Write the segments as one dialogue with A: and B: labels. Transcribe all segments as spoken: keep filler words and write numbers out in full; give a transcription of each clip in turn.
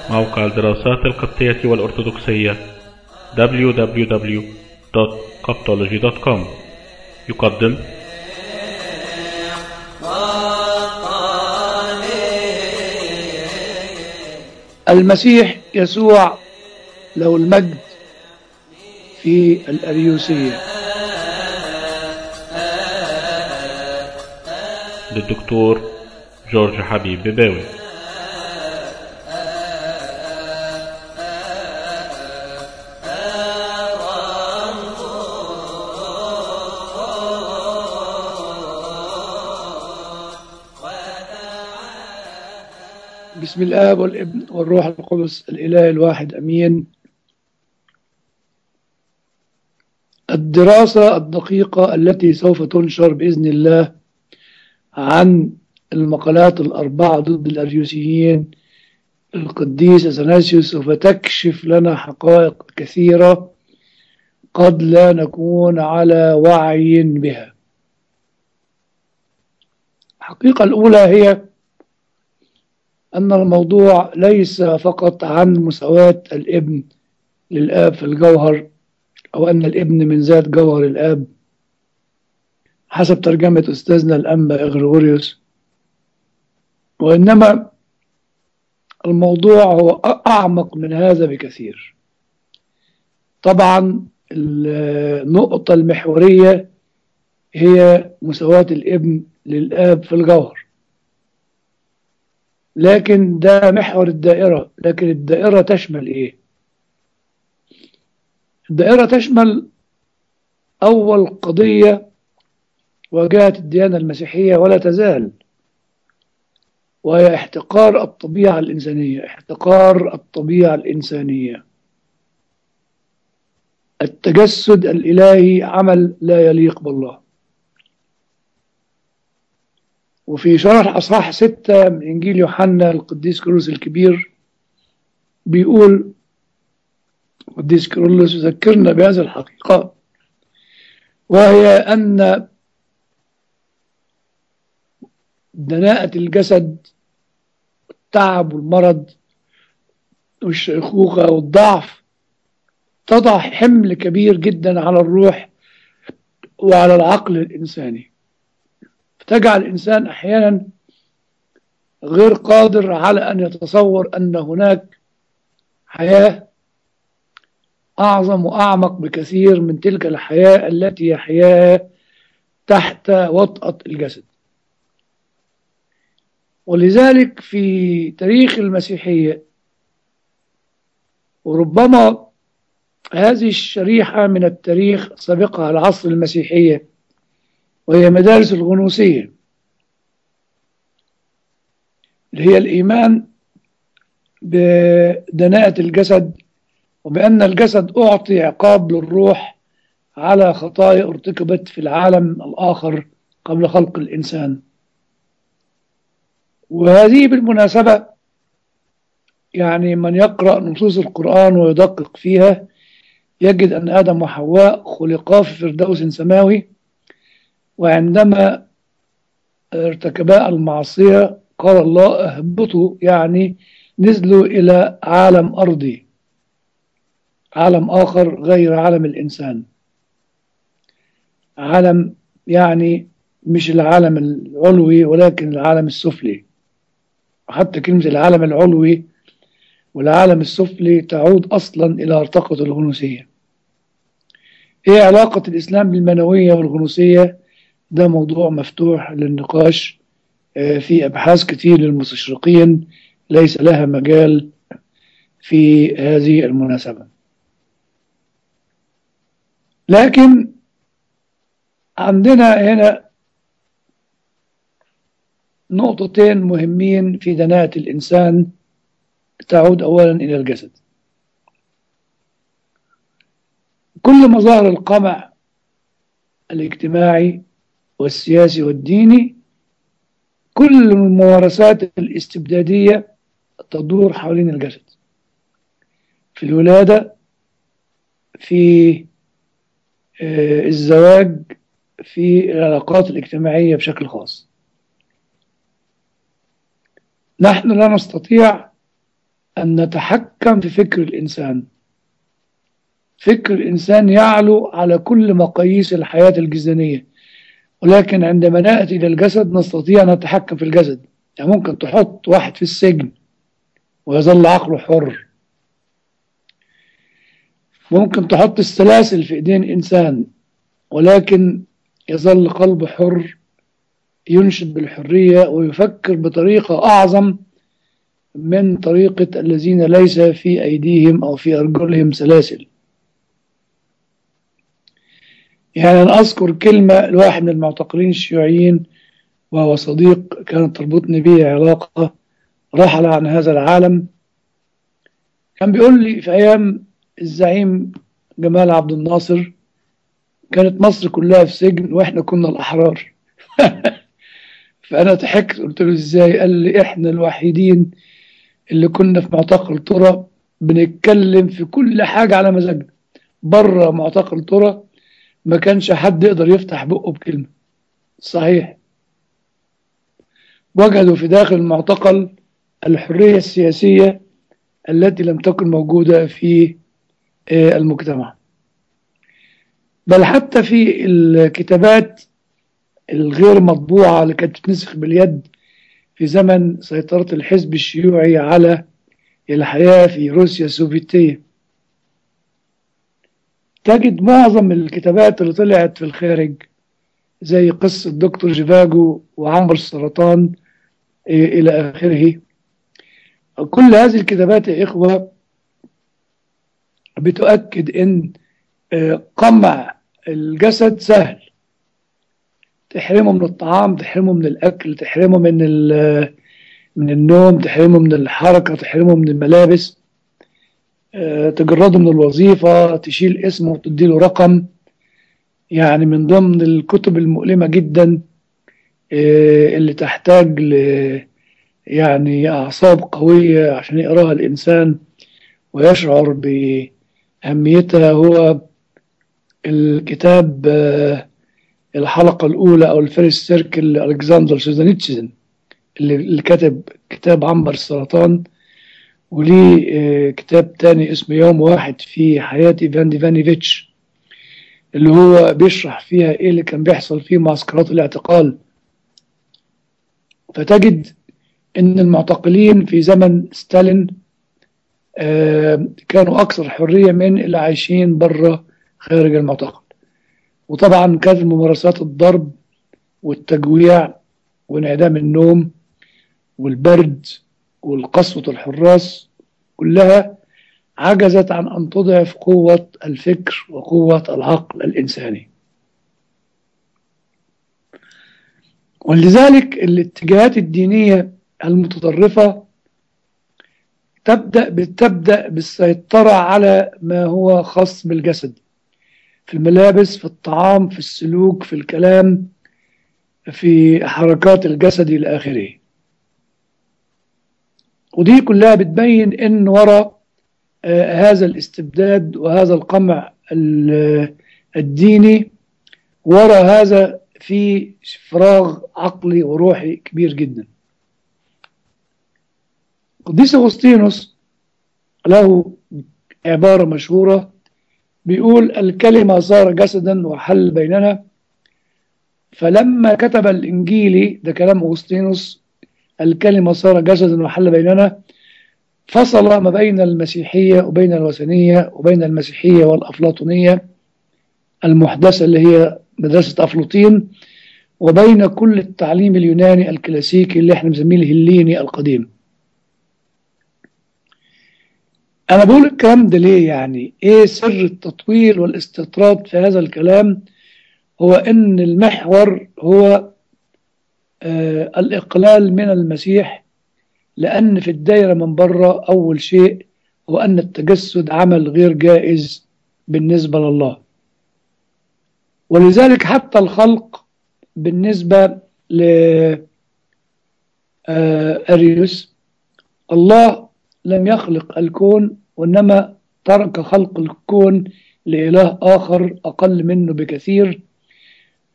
A: موقع الدراسات القبطية والأرثوذكسية دبليو دبليو دبليو دوت coptology دوت كوم يقدم
B: المسيح يسوع له المجد في الأريوسية
A: للدكتور جورج حبيب بباوي.
B: بسم الآب والابن والروح القدس الإله الواحد أمين. الدراسة الدقيقة التي سوف تنشر بإذن الله عن المقالات الأربعة ضد الأريوسيين القديس أثناسيوس سوف تكشف لنا حقائق كثيرة قد لا نكون على وعي بها. الحقيقة الأولى هي أن الموضوع ليس فقط عن مساواة الابن للآب في الجوهر أو أن الابن من ذات جوهر الآب حسب ترجمة أستاذنا الأنبا إغريغوريوس، وإنما الموضوع هو أعمق من هذا بكثير. طبعا النقطة المحورية هي مساواة الابن للآب في الجوهر، لكن ده محور الدائرة. لكن الدائرة تشمل إيه؟ الدائرة تشمل أول قضية واجهت الديانة المسيحية ولا تزال، وهي احتقار الطبيعة الإنسانية. احتقار الطبيعة الإنسانية. التجسد الإلهي عمل لا يليق بالله. وفي شرح أصحاح ستة من إنجيل يوحنا القديس كيرلس الكبير بيقول القديس كيرلس يذكرنا بهذه الحقيقة، وهي أن دناءة الجسد التعب والمرض والشيخوخة والضعف تضع حمل كبير جدا على الروح وعلى العقل الإنساني، فتجعل الإنسان أحيانا غير قادر على أن يتصور أن هناك حياة أعظم وأعمق بكثير من تلك الحياة التي يحياها تحت وطأة الجسد. ولذلك في تاريخ المسيحية، وربما هذه الشريحة من التاريخ سابقة العصر المسيحية، وهي مدارس الغنوصية اللي هي الإيمان بدناءة الجسد، وبأن الجسد أعطي عقاب للروح على خطايا ارتكبت في العالم الآخر قبل خلق الإنسان. وهذه بالمناسبة يعني من يقرأ نصوص القرآن ويدقق فيها يجد أن آدم وحواء خلقا في فردوس سماوي، وعندما ارتكبا المعصية قال الله اهبطوا، يعني نزلوا إلى عالم أرضي، عالم آخر غير عالم الإنسان، عالم يعني مش العالم العلوي ولكن العالم السفلي. وحتى كلمة العالم العلوي والعالم السفلي تعود أصلا إلى ارتقة الغنوصية. إيه علاقة الإسلام بالمنوية والغنوصية؟ ده موضوع مفتوح للنقاش في أبحاث كتير للمستشرقين ليس لها مجال في هذه المناسبة. لكن عندنا هنا نقطتين مهمين في دناءة الإنسان تعود أولا إلى الجسد. كل مظاهر القمع الاجتماعي والسياسي والديني، كل الممارسات الاستبدادية تدور حوالين الجسد، في الولادة، في الزواج، في العلاقات الاجتماعية بشكل خاص. نحن لا نستطيع أن نتحكم في فكر الإنسان. فكر الإنسان يعلو على كل مقاييس الحياة الجسدانية، ولكن عندما نأتي إلى الجسد نستطيع أن نتحكم في الجسد. يعني ممكن تحط واحد في السجن ويظل عقله حر، ممكن تحط السلاسل في إيدين إنسان ولكن يظل قلبه حر، ينشد بالحرية ويفكر بطريقة أعظم من طريقة الذين ليس في أيديهم أو في أرجلهم سلاسل. يعني أنا أذكر كلمة لواحد من المعتقلين الشيوعيين وهو صديق كانت تربطني به علاقة، رحل عن هذا العالم. كان بيقول لي في أيام الزعيم جمال عبد الناصر كانت مصر كلها في سجن وإحنا كنا الأحرار. فأنا ضحكت قلت له إزاي؟ قال لي إحنا الوحيدين اللي كنا في معتقل طرى بنتكلم في كل حاجة على مزاجنا. بره معتقل طرى ما كانش حد يقدر يفتح بقه بكلمة. صحيح، وجدوا في داخل المعتقل الحرية السياسية التي لم تكن موجودة في المجتمع. بل حتى في الكتابات الغير مطبوعة اللي كانت تتنسخ باليد في زمن سيطرة الحزب الشيوعي على الحياة في روسيا السوفيتية، تجد معظم الكتابات اللي طلعت في الخارج زي قصة دكتور جيفاجو وعمر السرطان إلى آخره. كل هذه الكتابات يا إخوة بتؤكد أن قمع الجسد سهل. تحرمه من الطعام، تحرمه من الأكل، تحرمه من من النوم، تحرمه من الحركة، تحرمه من الملابس، تجرده من الوظيفة، تشيل اسمه وتديله رقم. يعني من ضمن الكتب المؤلمة جدا اللي تحتاج ل يعني أعصاب قوية عشان يقراها الإنسان ويشعر بأهميتها هو الكتاب الحلقة الأولى أو الفيرست سيركل لألكسندر سولجينيتسين اللي كتب كتاب عنبر السرطان، وليه كتاب تاني اسمه يوم واحد في حياة إيفان ديفانيفيتش اللي هو بيشرح فيها إيه اللي كان بيحصل في معسكرات الاعتقال. فتجد إن المعتقلين في زمن ستالين كانوا أكثر حرية من اللي عايشين بره خارج المعتقل. وطبعا كانت ممارسات الضرب والتجويع وانعدام النوم والبرد والقسوة الحراس كلها عجزت عن أن تضعف قوة الفكر وقوة العقل الإنساني. ولذلك الاتجاهات الدينية المتطرفة تبدأ بتبدأ بالسيطرة على ما هو خاص بالجسد، في الملابس، في الطعام، في السلوك، في الكلام، في حركات الجسد إلى آخره. ودي كلها بتبين إن وراء آه هذا الاستبداد وهذا القمع الديني وراء هذا في فراغ عقلي وروحي كبير جدا. قديس أغسطينوس له عبارة مشهورة بيقول: الكلمة صار جسدا وحل بيننا. فلما كتب الإنجيلي، ده كلام أغسطينوس، الكلمة صار جسدا وحل بيننا، فصل ما بين المسيحية وبين الوثنية وبين المسيحية والأفلاطونية المحدثة اللي هي مدرسة أفلاطين وبين كل التعليم اليوناني الكلاسيكي اللي احنا بنسميه الهليني القديم. أنا بقول الكلام ده ليه؟ يعني إيه سر التطويل والاستطراد في هذا الكلام؟ هو إن المحور هو آه الإقلال من المسيح، لأن في الدائرة من بره أول شيء هو أن التجسد عمل غير جائز بالنسبة لله. ولذلك حتى الخلق بالنسبة لأريوس، الله لم يخلق الكون وإنما ترك خلق الكون لإله آخر أقل منه بكثير.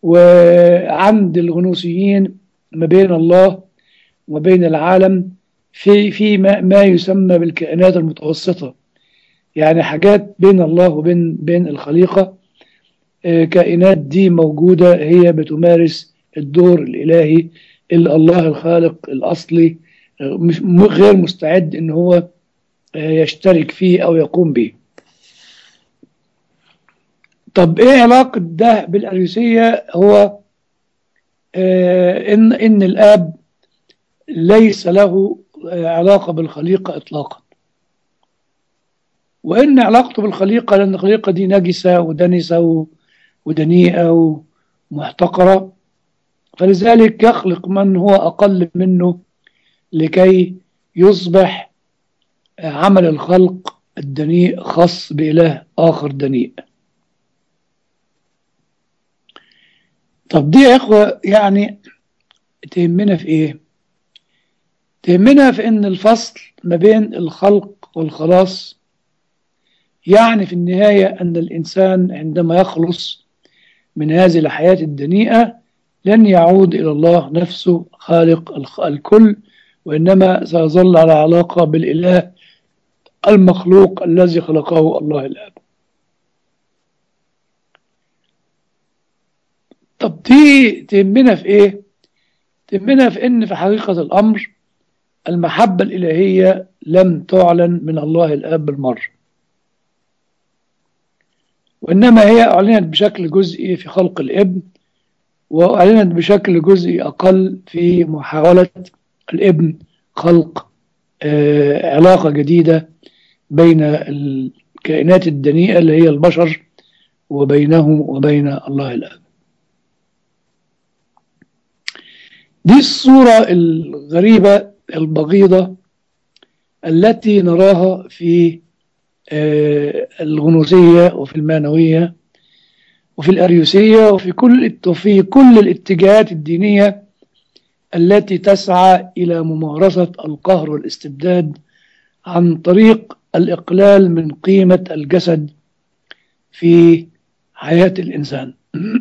B: وعند الغنوصيين ما بين الله وما بين العالم في في ما, ما يسمى بالكائنات المتوسطة، يعني حاجات بين الله وبين بين الخليقة. آه، كائنات دي موجودة، هي بتمارس الدور الإلهي اللي الله الخالق الأصلي آه، مش م- غير مستعد إن هو آه، يشترك فيه أو يقوم به. طب إيه علاقة ده بالأريوسية؟ هو آه، إن إن الآب ليس له آه، علاقة بالخليقة إطلاقا، وإن علاقته بالخليقة، لأن الخليقة دي نجسة ودنسة و- ودنيئة ومحتقرة، فلذلك يخلق من هو أقل منه لكي يصبح عمل الخلق الدنيء خاص بإله آخر دنيء. طب دي يا إخوة يعني تهمنا في إيه؟ تهمنا في إن الفصل ما بين الخلق والخلاص، يعني في النهاية أن الإنسان عندما يخلص من هذه الحياة الدنيئة لن يعود إلى الله نفسه خالق الخ- الكل، وإنما سيظل على علاقة بالإله المخلوق الذي خلقه الله الآب. طب دي تهمنا في إيه؟ تهمنا في إن في حقيقة الأمر المحبة الإلهية لم تعلن من الله الآب بالمرة، وإنما هي أعلنت بشكل جزئي في خلق الابن، وأعلنت بشكل جزئي أقل في محاولة الابن خلق آه، علاقة جديدة بين الكائنات الدنيئة اللي هي البشر وبينه وبين الله الآب. دي الصورة الغريبة البغيضة التي نراها في آه، الغنوصية وفي المانوية وفي الأريوسية وفي كل وفي كل الاتجاهات الدينية التي تسعى إلى ممارسة القهر والاستبداد عن طريق الإقلال من قيمة الجسد في حياة الإنسان.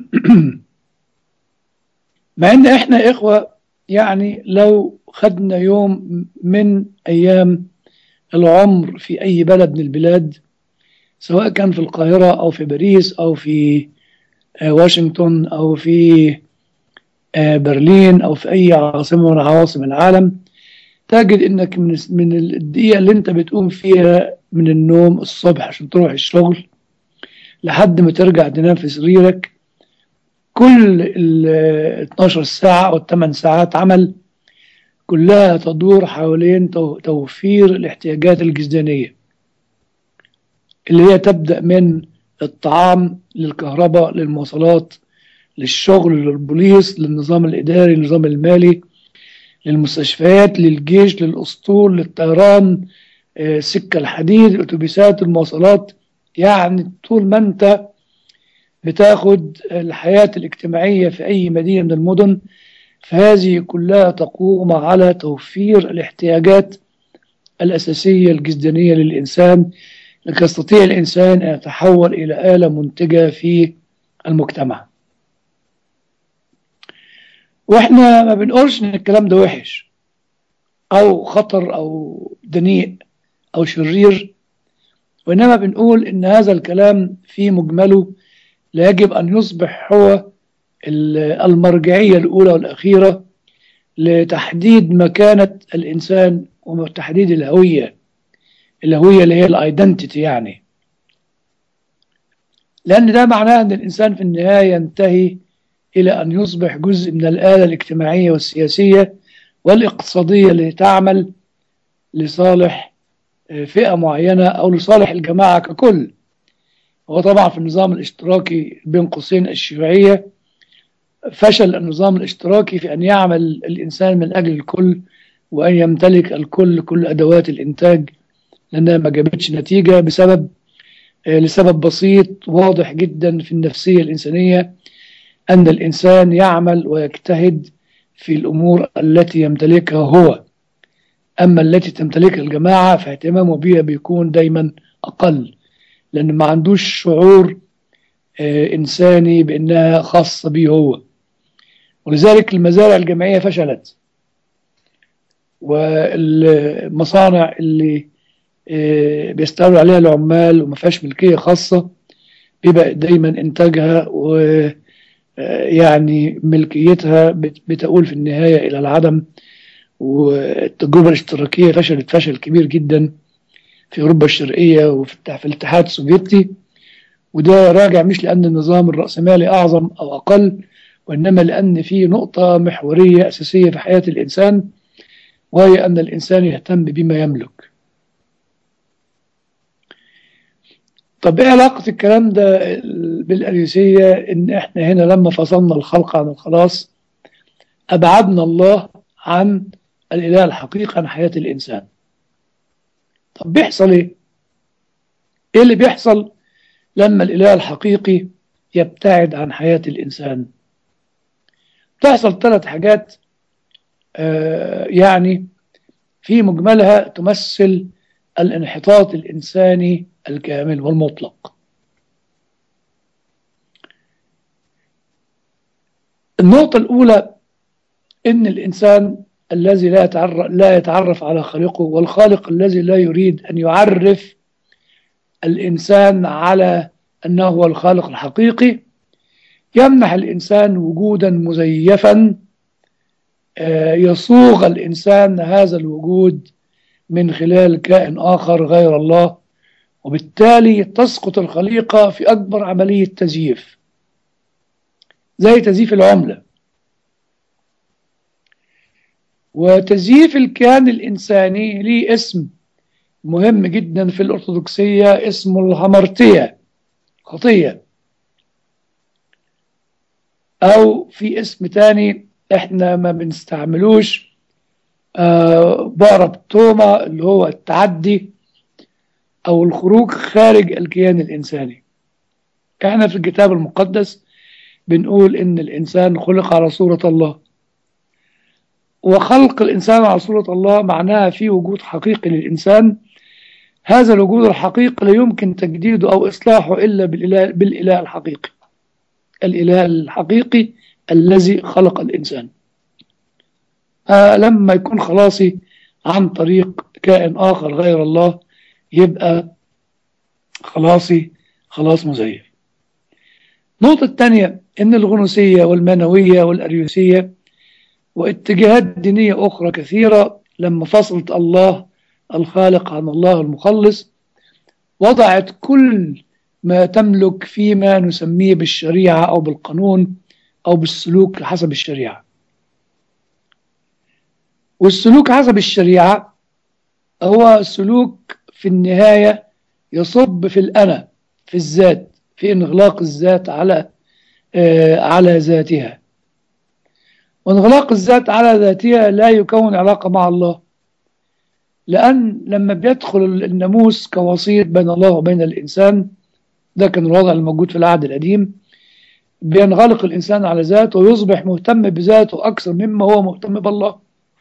B: مع إن إحنا إخوة يعني لو خدنا يوم من أيام العمر في أي بلد من البلاد، سواء كان في القاهرة أو في باريس أو في آه، واشنطن أو في آه، برلين أو في أي عاصمة من عواصم العالم، تجد إنك من من الدقيقة اللي أنت بتقوم فيها من النوم الصبح عشان تروح الشغل لحد ما ترجع تنام في سريرك، كل ال اتناشر ساعة أو ثماني ساعات عمل كلها تدور حوالين تو- توفير الاحتياجات الجسدانية، اللي هي تبدأ من الطعام للكهرباء للمواصلات للشغل للبوليس للنظام الإداري للنظام المالي للمستشفيات للجيش للأسطول للطيران، آه، سكة الحديد الأتوبيسات المواصلات. يعني طول ما أنت بتاخد الحياة الاجتماعية في أي مدينة من المدن، فهذه كلها تقوم على توفير الاحتياجات الأساسية الجسدانية للإنسان، لكي يستطيع الإنسان أن يتحول إلى آلة منتجة في المجتمع. وإحنا ما بنقولش إن الكلام ده وحش أو خطر أو دنيء أو شرير، وإنما بنقول إن هذا الكلام في مجمله لا يجب أن يصبح هو المرجعية الأولى والأخيرة لتحديد مكانة الإنسان وتحديد الهوية، الهوية اللي هي الايدنتيتي يعني، لأن ده معناه أن الإنسان في النهاية ينتهي إلى أن يصبح جزء من الآلة الاجتماعية والسياسية والاقتصادية اللي تعمل لصالح فئة معينة أو لصالح الجماعة ككل. هو طبعا في النظام الاشتراكي بين قوسين الشيوعية فشل النظام الاشتراكي في أن يعمل الإنسان من أجل الكل وأن يمتلك الكل كل أدوات الإنتاج، لأنها ما جابتش نتيجة بسبب لسبب بسيط واضح جدا في النفسية الإنسانية، أن الإنسان يعمل ويجتهد في الأمور التي يمتلكها هو، أما التي تمتلكها الجماعة فاهتمامه بها بيكون دايما أقل، لأن ما عندوش شعور آه، إنساني بأنها خاصة به هو. ولذلك المزارع الجماعية فشلت، والمصانع اللي بيستولوا عليها العمال وما فيهاش ملكية خاصة بيبقى دايما إنتاجها ويعني ملكيتها بتؤول في النهاية إلى العدم. والتجربة الاشتراكية فشلت فشل كبير جدا في أوروبا الشرقية وفي الاتحاد السوفيتي، وده راجع مش لأن النظام الرأسمالي أعظم أو أقل، وإنما لأن في نقطة محورية أساسية في حياة الإنسان، وهي أن الإنسان يهتم بما يملك. طب إيه علاقة الكلام ده بالأريوسية؟ إن إحنا هنا لما فصلنا الخلق عن الخلاص أبعدنا الله عن الإله الحقيقي عن حياة الإنسان. طب بيحصل إيه؟ إيه اللي بيحصل لما الإله الحقيقي يبتعد عن حياة الإنسان؟ تحصل ثلاث حاجات آه يعني في مجملها تمثل الانحطاط الإنساني الكامل والمطلق. النقطة الأولى إن الإنسان الذي لا يتعرف, لا يتعرف على خالقه، والخالق الذي لا يريد أن يعرف الإنسان على أنه هو الخالق الحقيقي، يمنح الإنسان وجودا مزيفا يصوغ الإنسان هذا الوجود من خلال كائن آخر غير الله، وبالتالي تسقط الخليقة في أكبر عملية تزييف، زي تزييف العملة. وتزييف الكيان الإنساني ليه اسم مهم جدا في الأرثوذكسية اسمه الهمرتية، خطية، أو في اسم تاني احنا ما بنستعملوش آه باربتوما، اللي هو التعدي أو الخروج خارج الكيان الإنساني. احنا في الكتاب المقدس بنقول إن الإنسان خلق على صورة الله، وخلق الإنسان على صورة الله معناها في وجود حقيقي للإنسان. هذا الوجود الحقيقي لا يمكن تجديده أو إصلاحه إلا بالإله, بالإله الحقيقي، الإله الحقيقي الذي خلق الإنسان. آه لما يكون خلاصي عن طريق كائن آخر غير الله يبقى خلاصي خلاص مزيف. النقطة الثانية إن الغنوسية والمانوية والأريوسية واتجاهات دينية أخرى كثيرة لما فصلت الله الخالق عن الله المخلص وضعت كل ما تملك فيما نسميه بالشريعة أو بالقانون أو بالسلوك حسب الشريعة. والسلوك حسب الشريعة هو سلوك في النهاية يصب في الأنا، في الذات، في انغلاق الذات على آه على ذاتها. وانغلاق الذات على ذاتها لا يكون علاقة مع الله، لأن لما بيدخل الناموس كوسيط بين الله وبين الإنسان، ده كان الوضع الموجود في العهد القديم، بينغلق الإنسان على ذاته ويصبح مهتم بذاته أكثر مما هو مهتم بالله.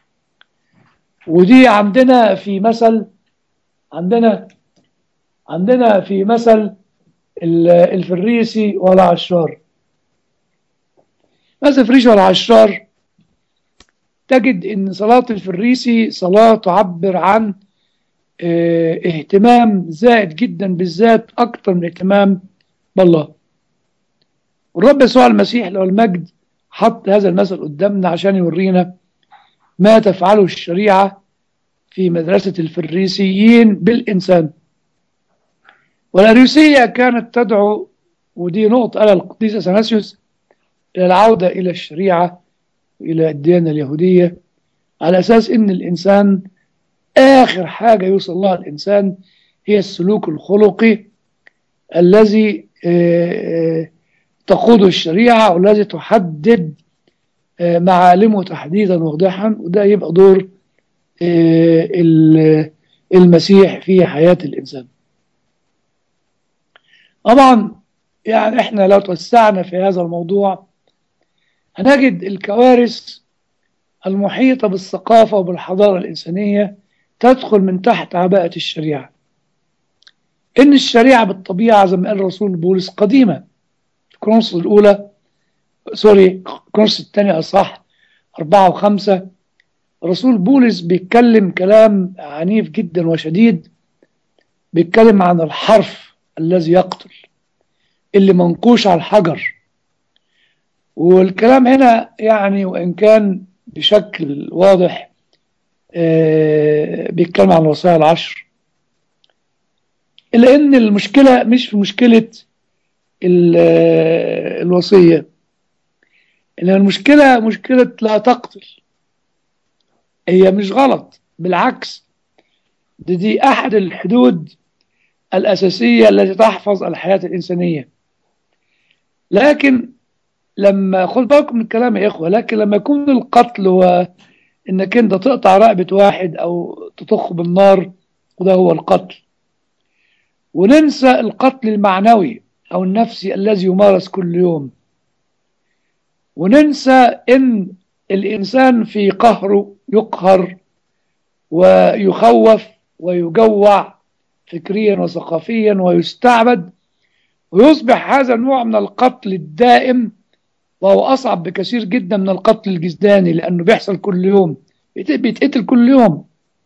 B: ودي عندنا في مثل عندنا عندنا في مثل الفريسي والعشار. مثل الفريسي والعشار تجد ان صلاة الفريسي صلاة تعبر عن اه اهتمام زائد جدا بالذات اكتر من اهتمام بالله. والرب يسوع المسيح له المجد حط هذا المثل قدامنا عشان يورينا ما تفعله الشريعة في مدرسة الفريسيين بالإنسان. والأريوسية كانت تدعو، ودي نقطة قالها القديس أثناسيوس، إلى العودة إلى الشريعة وإلى الديانة اليهودية، على أساس إن الإنسان آخر حاجة يوصل لها الإنسان هي السلوك الخلقي الذي تقوده الشريعة والذي تحدد معالمه تحديدا واضحا، وده يبقى دور المسيح في حياة الإنسان. طبعا يعني احنا لو توسعنا في هذا الموضوع هنجد الكوارث المحيطة بالثقافة وبالحضارة الإنسانية تدخل من تحت عباءة الشريعة. إن الشريعة بالطبيعة زي ما قال الرسول بولس قديمة. في كورنثوس الأولى سوري كورنثوس الثانية أصح أربعة وخمسة رسول بولس بيتكلم كلام عنيف جدا وشديد، بيتكلم عن الحرف الذي يقتل اللي منقوش على الحجر. والكلام هنا يعني وإن كان بشكل واضح آه، بيتكلم عن الوصايا العشر، إلا إن المشكلة مش في مشكلة ال- آه، الوصية، إن المشكلة مشكلة لا تقتل. هي مش غلط، بالعكس، دي, دي أحد الحدود الأساسية التي تحفظ الحياة الإنسانية. لكن لما خد بالكم من الكلام يا إخوة، لكن لما يكون القتل هو إنك أنت تقطع رقبة واحد أو تطخ بالنار، وده هو القتل، وننسى القتل المعنوي أو النفسي الذي يمارس كل يوم، وننسى إن الإنسان في قهره يقهر ويخوف ويجوع فكريا وثقافيا ويستعبد، ويصبح هذا النوع من القتل الدائم، وهو أصعب بكثير جدا من القتل الجسداني لأنه بيحصل كل يوم، بيتقتل كل يوم.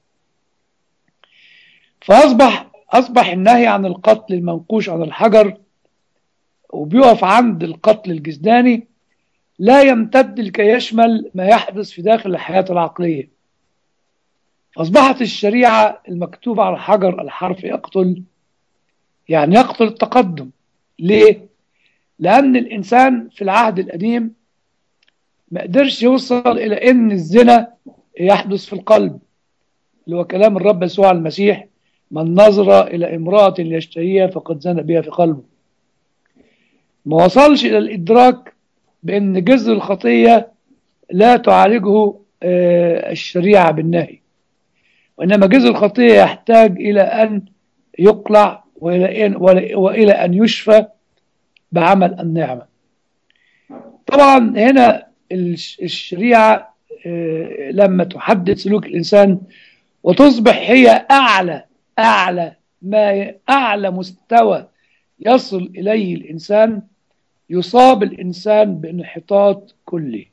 B: فأصبح أصبح النهي عن القتل المنقوش عن الحجر وبيقف عند القتل الجسداني، لا يمتد لكي يشمل ما يحدث في داخل الحياة العقلية. أصبحت الشريعة المكتوبة على الحجر الحرف يقتل، يعني يقتل التقدم. ليه؟ لأن الإنسان في العهد القديم ما قدرش يوصل إلى أن الزنا يحدث في القلب، اللي هو كلام الرب يسوع المسيح: من نظر إلى امرأة يشتهيها فقد زنى بها في قلبه. ما وصلش إلى الإدراك بأن جذر الخطية لا تعالجه آه، الشريعة بالنهي، وإنما جذر الخطية يحتاج إلى أن يقلع وإلى أن, وإلى أن يشفى بعمل النعمة. طبعا هنا الشريعة آه، لما تحدد سلوك الإنسان وتصبح هي أعلى أعلى ما أعلى مستوى يصل إليه الإنسان، يصاب الإنسان بانحطاط كلي،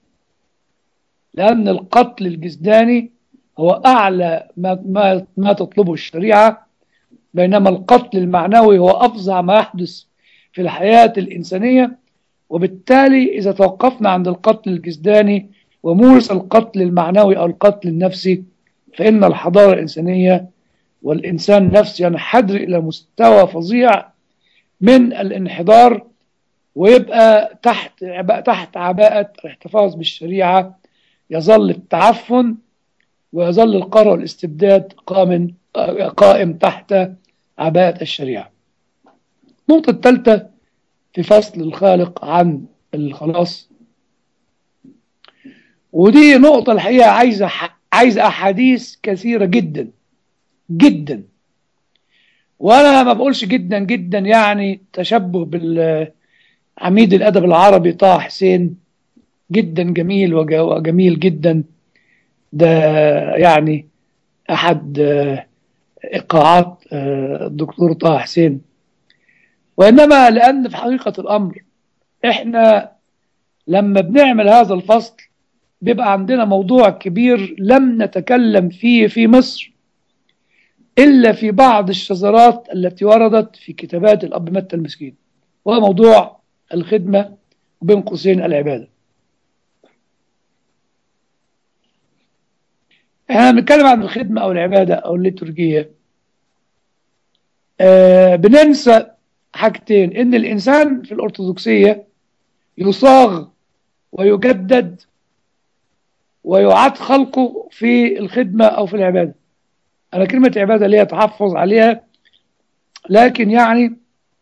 B: لأن القتل الجسداني هو أعلى ما, ما, ما تطلبه الشريعة، بينما القتل المعنوي هو أفظع ما يحدث في الحياة الإنسانية. وبالتالي إذا توقفنا عند القتل الجسداني ومورس القتل المعنوي أو القتل النفسي، فإن الحضارة الإنسانية والإنسان نفسه ينحدر إلى مستوى فظيع من الانحدار، ويبقى تحت تحت عباءة الاحتفاظ بالشريعة يظل التعفن ويظل القهر والاستبداد قائم قائم تحت عباءة الشريعة. النقطة الثالثة في فصل الخالق عن الخلاص، ودي نقطة الحقيقة عايزة عايزة أحاديث كثيرة جدا جدا، وأنا ما بقولش جدا جدا يعني تشبه بالعميد الأدب العربي طه حسين، جدا جميل وجميل جدا، ده يعني أحد إيقاعات الدكتور طه حسين. وإنما لأن في حقيقة الأمر إحنا لما بنعمل هذا الفصل بيبقى عندنا موضوع كبير لم نتكلم فيه في مصر إلا في بعض الشذرات التي وردت في كتابات الأب متى المسكين، وهو موضوع الخدمة وبين قوسين العبادة. احنا بنتكلم عن الخدمة أو العبادة أو الليتورجية، آه بننسى حاجتين: إن الإنسان في الأرثوذكسية يصاغ ويجدد ويعاد خلقه في الخدمة أو في العبادة. أنا كلمة عبادة ليها تحفظ عليها، لكن يعني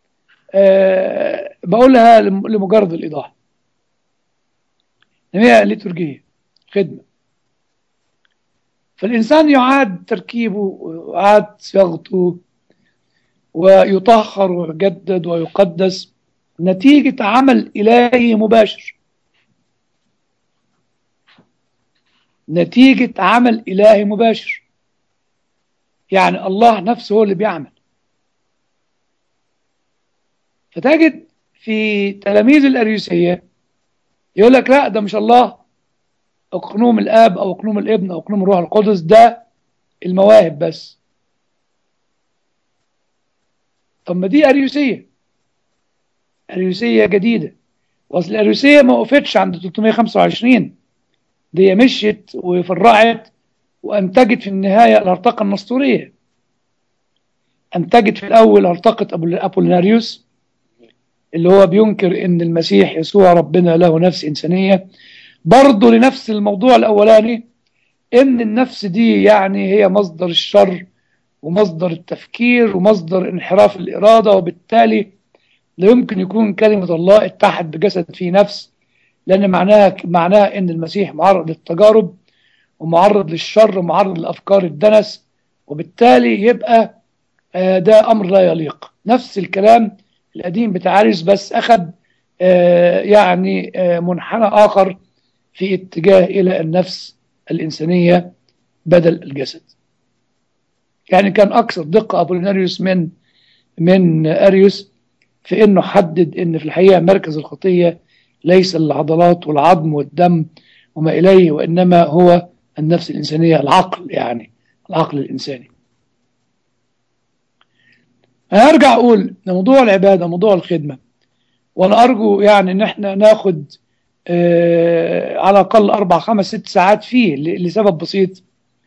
B: أه بقولها لمجرد الإيضاح، هي ليتورجية خدمة. فالإنسان يعاد تركيبه ويعاد صياغته ويطهر ويجدد ويقدس نتيجة عمل إلهي مباشر، نتيجة عمل إلهي مباشر، يعني الله نفسه هو اللي بيعمل. فتجد في تلاميذ الأريوسية يقول لك لا ده مش الله، اقنوم الاب او اقنوم الابن او اقنوم الروح القدس، ده المواهب بس. طب ما دي اريوسيه، اريوسيه جديده. واصل الاريوسيه ما وقفتش عند ثلاثمائة وخمسة وعشرين، دي مشيت وفرعت وانتجت في النهايه الهرطقه النسطوريه. انتجت في الاول هرطقه ابوليناريوس اللي هو بينكر ان المسيح يسوع ربنا له نفس انسانيه، برضه لنفس الموضوع الاولاني، ان النفس دي يعني هي مصدر الشر ومصدر التفكير ومصدر انحراف الاراده، وبالتالي لا يمكن يكون كلمه الله اتحد بجسد فيه نفس، لان معناها معناها ان المسيح معرض للتجارب ومعرض للشر ومعرض لافكار الدنس، وبالتالي يبقى آه ده امر لا يليق. نفس الكلام القديم بتاع اريوس، بس اخذ آه يعني آه منحنى اخر في اتجاه الى النفس الانسانيه بدل الجسد. يعني كان اكثر دقه ابوليناريوس من من اريوس في انه حدد ان في الحقيقه مركز الخطيه ليس العضلات والعظم والدم وما اليه، وانما هو النفس الانسانيه، العقل، يعني العقل الانساني. انا ارجع اقول ان موضوع العباده، موضوع الخدمه، وانا ارجو يعني ان احنا ناخد آه على الاقل اربع خمس ست ساعات فيه لسبب بسيط،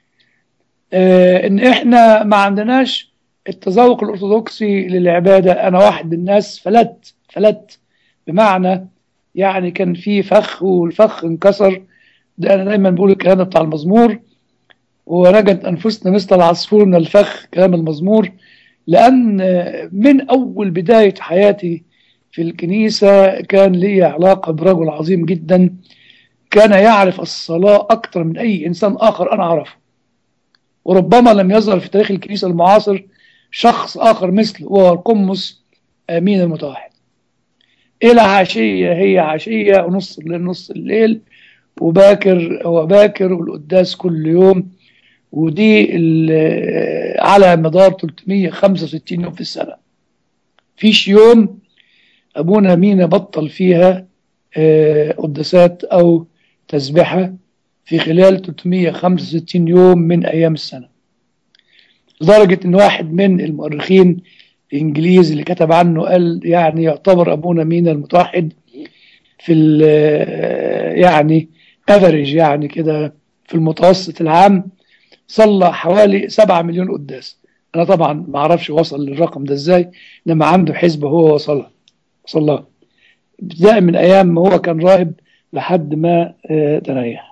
B: آه ان احنا ما عندناش التذوق الارثوذكسي للعباده. انا واحد من الناس فلت فلت بمعنى يعني كان في فخ والفخ انكسر. ده انا دايما بقول الكلام بتاع المزمور، ورجت انفسنا مثل العصفور من الفخ، كلام المزمور. لان من اول بدايه حياتي في الكنيسه كان لي علاقه برجل عظيم جدا، كان يعرف الصلاه اكثر من اي انسان اخر انا اعرفه، وربما لم يظهر في تاريخ الكنيسه المعاصر شخص اخر مثله، وهو القمص امين المتوحد. الى عشيه، هي عشيه ونص الليل نص الليل، وباكر هو باكر، والقداس كل يوم، ودي على مدار ثلاثمائة وخمسة وستين يوم في السنة. فيش يوم أبونا مينا بطل فيها قداسات أو تسبحة في خلال ثلاثمائة وخمسة وستين يوم من أيام السنة، لدرجة إن واحد من المؤرخين الإنجليز اللي كتب عنه قال يعني يعتبر أبونا مينا المتوحد في ال يعني افريج، يعني كده في المتوسط العام، صلى حوالي سبعة مليون قداس. انا طبعا ما اعرفش وصل للرقم ده ازاي، لما عنده حسبه هو وصلها وصلها ابتداء من ايام ما هو كان راهب لحد ما آه تريح.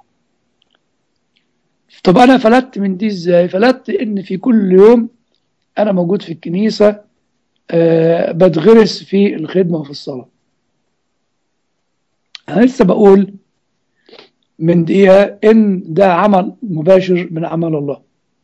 B: طب انا فلت من دي ازاي؟ فلت ان في كل يوم انا موجود في الكنيسه آه بتغرس في الخدمه وفي الصلاه. انا لسه بقول من دقيقه ان ده عمل مباشر من اعمال الله.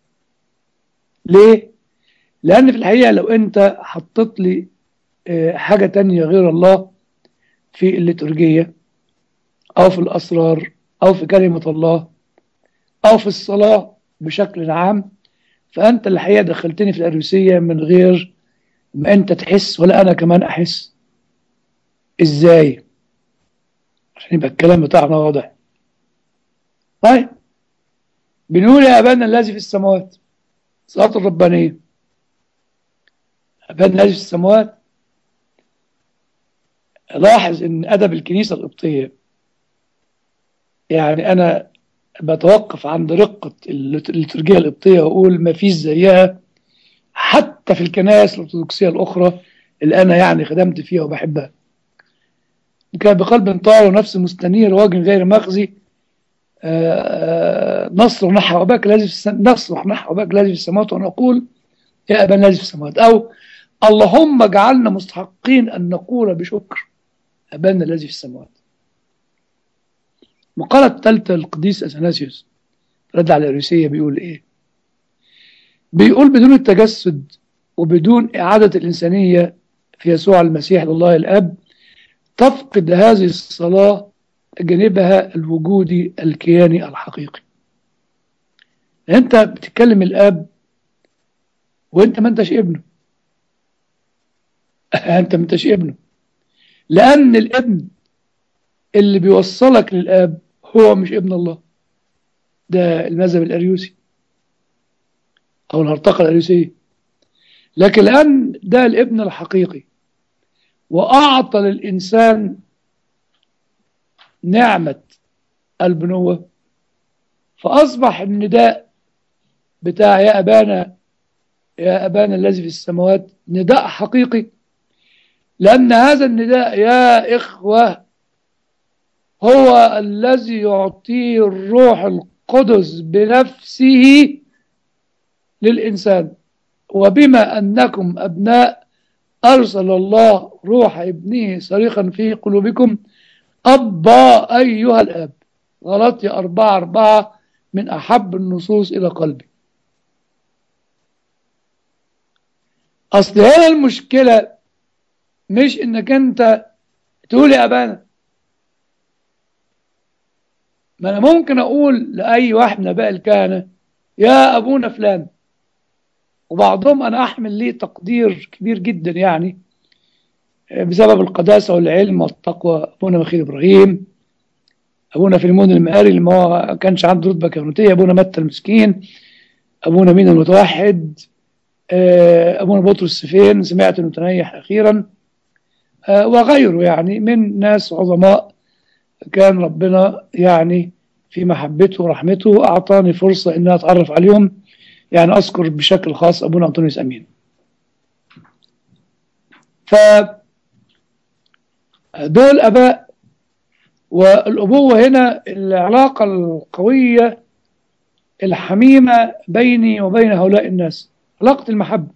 B: ليه؟ لأن في الحقيقة لو أنت حطيت لي حاجة تانية غير الله في الليتورجية أو في الأسرار أو في كلمة الله أو في الصلاة بشكل عام، فأنت الحقيقة دخلتني في الأريوسية من غير ما أنت تحس ولا أنا كمان أحس. إزاي؟ عشان يبقى الكلام بتاعنا واضح. طيب، بنقول يا أبانا الذي في السماوات، صلاة الربانية، أبانا الذي في السماوات. لاحظ ان ادب الكنيسه القبطيه، يعني انا بتوقف عند رقه الليتورجيه القبطيه واقول ما فيش زيها حتى في الكنائس الارثوذكسيه الاخرى اللي انا يعني خدمت فيها وبحبها. كان بقلب طاهر ونفس مستنير ووجه غير مخزي نصر نحو اباك الذي في السماوات، نصر نحو اباك الذي في السماوات ونقول يا ابانا الذي في السماوات، او اللهم اجعلنا مستحقين ان نقول بشكر ابانا الذي في السماوات. المقالة الثالثة القديس أثناسيوس رد على الأريوسية بيقول إيه؟ بيقول بدون التجسد وبدون إعادة الإنسانية في يسوع المسيح لله الأب تفقد هذه الصلاة جانبها الوجودي الكياني الحقيقي. أنت بتتكلم الأب وأنت ما أنتش ابنه. أنت ما أنتش ابنه، لأن الابن اللي بيوصلك للأب هو مش ابن الله. ده المذهب الأريوسي أو الهرطقة الأريوسية. لكن الآن ده الابن الحقيقي، وأعطى للإنسان نعمة البنوة، فأصبح النداء بتاع يا أبانا يا أبانا الذي في السماوات نداء حقيقي، لأن هذا النداء يا إخوة هو الذي يعطيه الروح القدس بنفسه للإنسان. وبما أنكم أبناء أرسل الله روح ابنه صريخا في قلوبكم أبا أيها الآب. غلطي أربعة أربعة من أحب النصوص إلى قلبي. أصل هنا المشكلة مش إنك أنت تقول يا أبانا. ما أنا ممكن أقول لأي واحد من آباء الكهنة يا أبونا فلان، وبعضهم أنا أحمل ليه تقدير كبير جدا يعني بسبب القداسة والعلم والتقوى. أبونا مخيل إبراهيم، أبونا فيلمون المقاري اللي ما كانش عنده رتبة كهنوتية، أبونا متى المسكين، أبونا مين المتوحد، أبونا بطرس السفين سمعت إنه تنيح أخيرا، وغيره يعني من ناس عظماء كان ربنا يعني في محبته ورحمته أعطاني فرصة إن أتعرف عليهم. يعني أذكر بشكل خاص أبونا أنطونيوس أمين. فدول أباء، والأبوة هنا العلاقة القوية الحميمة بيني وبين هؤلاء الناس، علاقة المحبة.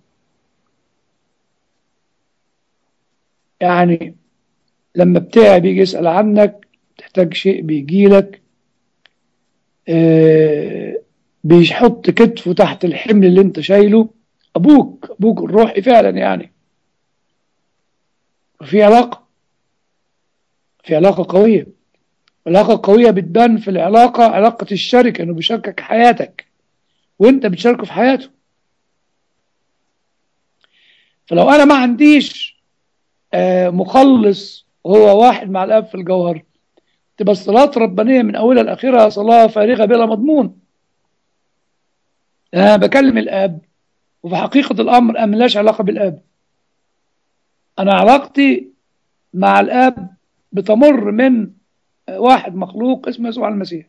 B: يعني لما بتاعي بيجي يسأل عنك، تحتاج شيء بيجي لك، آه بيحط كتفه تحت الحمل اللي انت شايله، أبوك أبوك الروحي فعلا يعني. وفي علاقة في علاقة قوية. علاقة قوية بتبان في العلاقة، علاقة الشركة، انه بيشاركك حياتك وانت بتشاركه في حياته. فلو انا ما عنديش آه مخلص وهو واحد مع الاب في الجوهر، تبقى الصلاة الربانية من اولها لاخرها صلاة فارغة بلا مضمون. انا بكلم الاب وفي حقيقة الامر انا ملاش علاقة بالاب. انا علاقتي مع الاب بتمر من واحد مخلوق اسمه يسوع المسيح.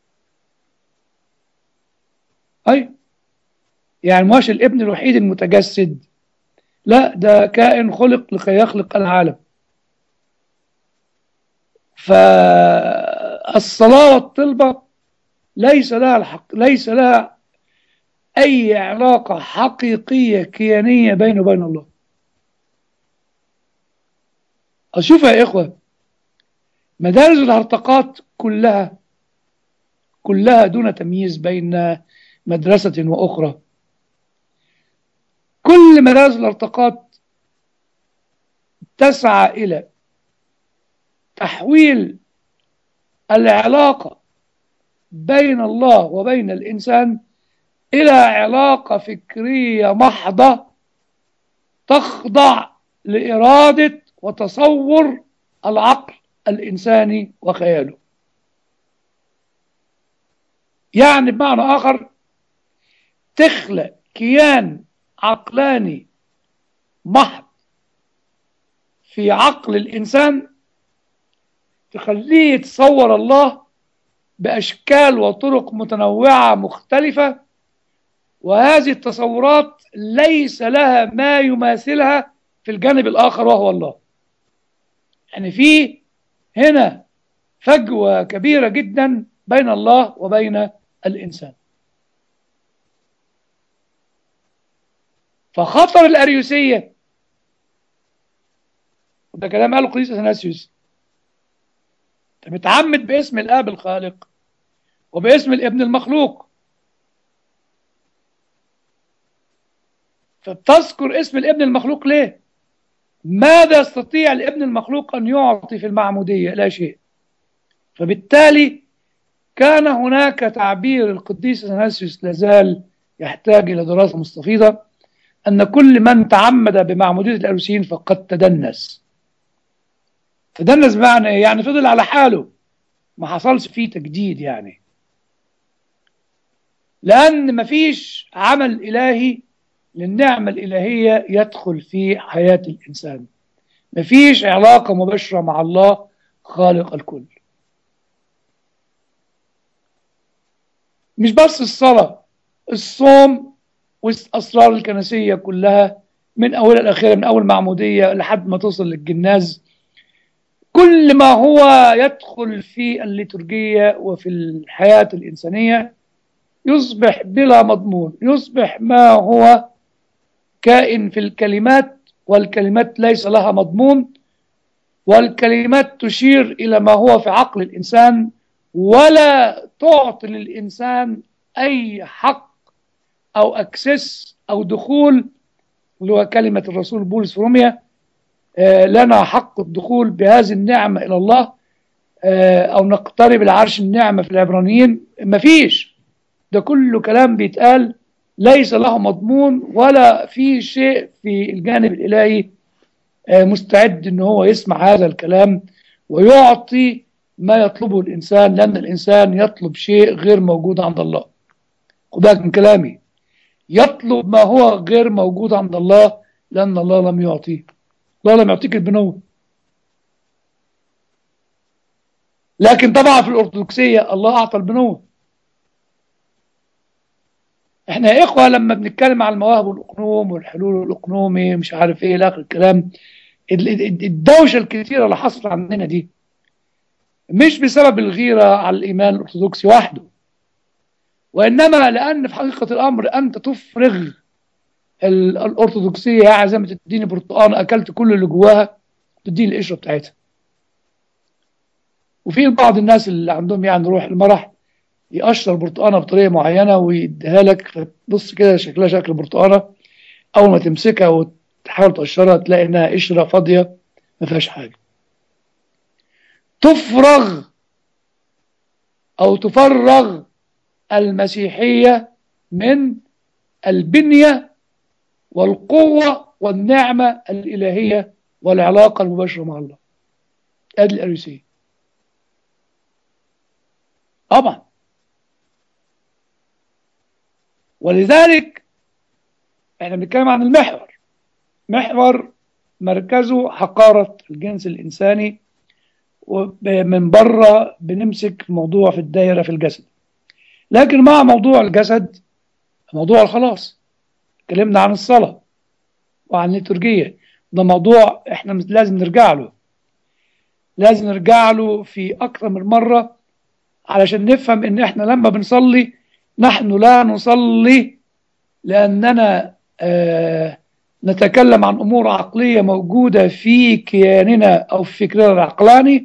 B: اي يعني مش الابن الوحيد المتجسد، لا، ده كائن خلق لكي يخلق العالم. فالصلاة والطلبة ليس لها الحق ليس لها أي علاقة حقيقية كيانية بينه وبين الله. أشوف يا إخوة مدارس الهرطقات كلها كلها دون تمييز بين مدرسة وأخرى، كل مدارس الهرطقات تسعى إلى تحويل العلاقة بين الله وبين الإنسان إلى علاقة فكرية محضة تخضع لإرادة وتصور العقل الإنساني وخياله. يعني بمعنى آخر تخلق كيان عقلاني محض في عقل الإنسان تخليه يتصور الله بأشكال وطرق متنوعة مختلفة، وهذه التصورات ليس لها ما يماثلها في الجانب الآخر وهو الله. يعني في هنا فجوة كبيرة جدا بين الله وبين الإنسان. فخطر الأريوسية، وده كلام قاله قديس أثناسيوس، انت متعمد باسم الآب الخالق وباسم الابن المخلوق، فبتذكر اسم الابن المخلوق ليه؟ ماذا يستطيع الابن المخلوق أن يعطي في المعمودية؟ لا شيء. فبالتالي كان هناك تعبير القديس أثناسيوس لازال يحتاج إلى دراسة مستفيضة، أن كل من تعمد بمعمودية الأريوسيين فقد تدنس. تدنس بمعنى يعني فضل على حاله، ما حصلش فيه تجديد يعني. لأن مفيش عمل إلهي للنعمة الإلهية يدخل في حياة الإنسان. مفيش علاقة مباشرة مع الله خالق الكل. مش بس الصلاة، الصوم والأسرار الكنسية كلها من أولها لآخرها، من أول معمودية لحد ما توصل للجناز، كل ما هو يدخل في الليتورجية وفي الحياة الإنسانية يصبح بلا مضمون، يصبح ما هو كائن في الكلمات، والكلمات ليس لها مضمون، والكلمات تشير إلى ما هو في عقل الإنسان ولا تعطي للإنسان أي حق أو أكسس أو دخول، اللي هو كلمة الرسول بولس في روميا: آه لنا حق الدخول بهذه النعمة إلى الله، آه أو نقترب العرش النعمة في العبرانيين. مفيش، ده كله كلام بيتقال ليس له مضمون، ولا في شيء في الجانب الإلهي آه مستعد إن هو يسمع هذا الكلام ويعطي ما يطلبه الإنسان، لأن الإنسان يطلب شيء غير موجود عند الله. خد بالك من كلامي، يطلب ما هو غير موجود عند الله، لأن الله لم يعطيه. الله لم يعطيك البنوة. لكن طبعا في الأرثوذكسية الله أعطى البنوة. احنا يا إخوة لما بنتكلم عن المواهب والأقنوم والحلول الأقنومي مش عارف إيه لآخر الكلام، الدوشة الكثيرة اللي حصلت عندنا دي مش بسبب الغيرة على الإيمان الأرثوذكسي وحده، وإنما لأن في حقيقة الأمر أنت تفرغ الأرثوذكسية يعني زي ما تديني برتقان أكلت كل اللي جواها، تديني القشرة بتاعتها. وفي بعض الناس اللي عندهم يعني روح المرح يقشر برتقانه بطريقه معينه ويديها لك، فتبص كده شكلها شكل برتقانه، اول ما تمسكها وتحاول تقشرها تلاقي انها قشره فاضيه ما فيهاش حاجه. تفرغ او تفرغ المسيحيه من البنيه والقوه والنعمه الالهيه والعلاقه المباشره مع الله. ادي الاريوسيه طبعا. ولذلك احنا بنتكلم عن المحور. محور مركزه حقارة الجنس الإنساني، ومن بره بنمسك موضوع في الدائرة في الجسد. لكن مع موضوع الجسد موضوع الخلاص، اتكلمنا عن الصلاة وعن الليتورجية، ده موضوع احنا لازم نرجع له، لازم نرجع له في أكثر من مرة علشان نفهم ان احنا لما بنصلي نحن لا نصلي لأننا آه نتكلم عن أمور عقلية موجودة في كياننا أو في فكرنا العقلاني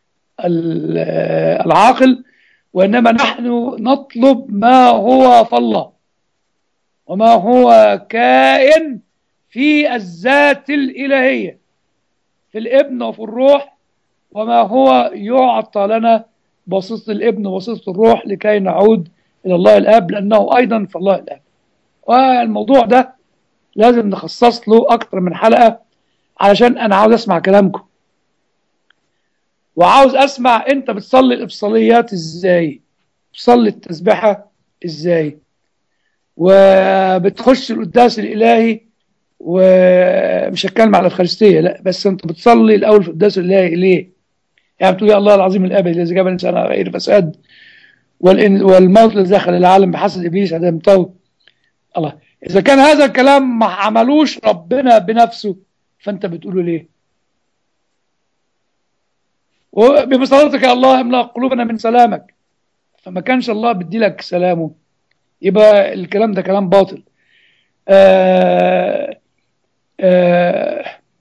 B: العاقل، وإنما نحن نطلب ما هو في الله وما هو كائن في الذات الإلهية في الابن وفي الروح، وما هو يعطى لنا بواسطة الابن وواسطة الروح لكي نعود إلى الله الآب، لأنه أيضا في الله الآب. والموضوع ده لازم نخصص له أكتر من حلقة، علشان أنا عاوز أسمع كلامكم، وعاوز أسمع أنت بتصلي الإبصاليات إزاي، بتصلي التسبيحة إزاي، وبتخش القداس الإلهي. ومش هتكلم على الأفخارستية لا، بس أنت بتصلي الأول في القداس الإلهي ليه؟ يعني بتقول يا الله العظيم الأبدي الذي جاب الإنسان على غير فساد والموت الذي دخل العالم بحسد إبليس عدمته. الله، إذا كان هذا الكلام ما عملوش ربنا بنفسه فأنت بتقوله ليه؟ وببصارتك يا الله املأ قلوبنا من سلامك، فما كانش الله بدي لك سلامه يبقى الكلام ده كلام باطل. آآ آآ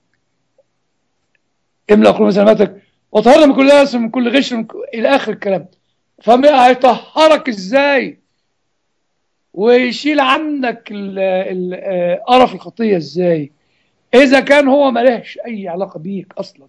B: املأ قلوبنا من سلامتك وطهرنا من كل ناس من كل غش من كل... إلى آخر الكلام. فما هيطهرك إزاي ويشيل عنك قرف الخطية إزاي إذا كان هو ملهش أي علاقة بيك أصلا؟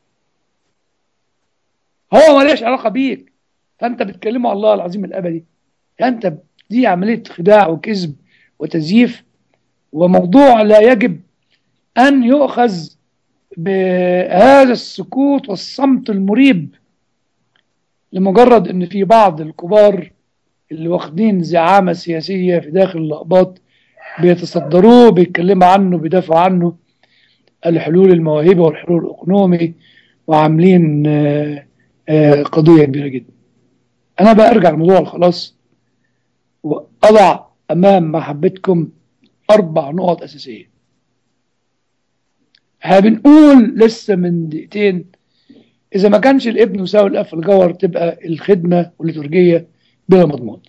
B: هو ملهش علاقة بيك، فأنت بتكلمه الله العظيم الأبدي. أنت دي عملية خداع وكذب وتزييف، وموضوع لا يجب أن يؤخذ بهذا السكوت والصمت المريب لمجرد أن في بعض الكبار اللي واخدين زعامة سياسية في داخل الأقباط بيتصدروه، بيتكلموا عنه، بيدافعوا عنه، الحلول المواهبة والحلول الإقنومي، وعاملين آه، آه، قضية كبيرة جدا. أنا بقى أرجع لموضوع الخلاص وأضع أمام محبتكم أربع نقط أساسية. احنا بنقول لسه من دقيقتين إذا ما كانش الابن يساوي الأب في الجوهر تبقى الخدمة والليتورجية بلا مضمون.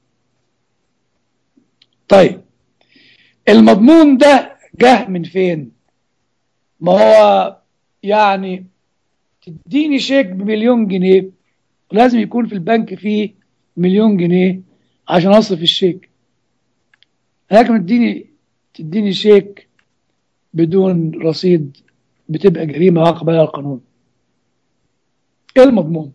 B: طيب المضمون ده جه من فين؟ ما هو يعني تديني شيك بمليون جنيه لازم يكون في البنك فيه مليون جنيه عشان أصرف الشيك، لكن تديني تديني شيك بدون رصيد بتبقى جريمة عاقب عليها القانون. ايه المضمون؟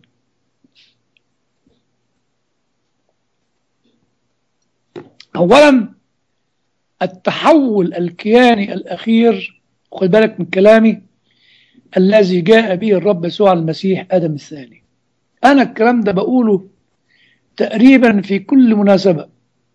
B: اولا التحول الكياني الاخير، خد بالك من كلامي، الذي جاء به الرب يسوع المسيح ادم الثاني. انا الكلام ده بقوله تقريبا في كل مناسبة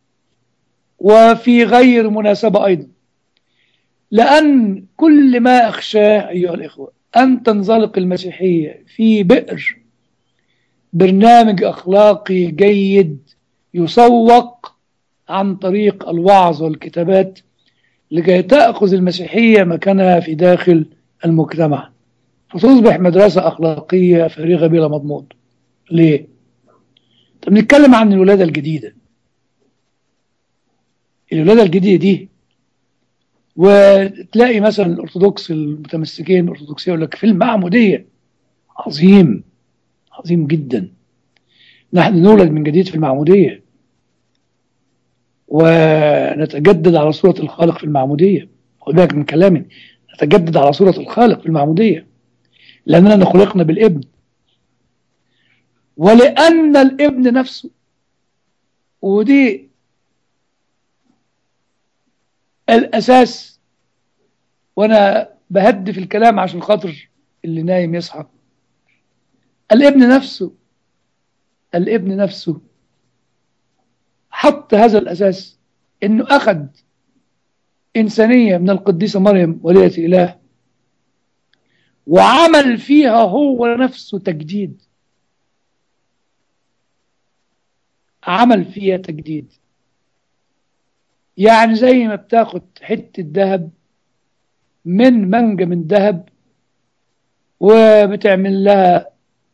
B: وفي غير مناسبة ايضا، لان كل ما اخشاه ايها الاخوة ان تنزلق المسيحية في بئر برنامج اخلاقي جيد يسوق عن طريق الوعظ والكتابات لكي تأخذ المسيحية مكانها في داخل المجتمع، فتصبح مدرسة أخلاقية فارغة بلا مضمون. ليه؟ طب نتكلم عن الولادة الجديدة. الولادة الجديدة دي وتلاقي مثلا الأرثوذكس المتمسكين الأرثوذكسية يقول لك في المعمودية عظيم عظيم جدا، نحن نولد من جديد في المعمودية ونتجدد على صورة الخالق في المعمودية. خد بالك من كلامي، نتجدد على صورة الخالق في المعمودية لأننا خلقنا بالابن، ولأن الابن نفسه، ودي الأساس، وأنا بهدف الكلام عشان خاطر اللي نايم يصحى. الابن نفسه الابن نفسه حط هذا الأساس، إنه أخذ إنسانية من القديسة مريم وليدة الإله وعمل فيها هو نفسه تجديد، عمل فيها تجديد. يعني زي ما بتاخد حتة ذهب من منجة من ذهب وبتعمل لها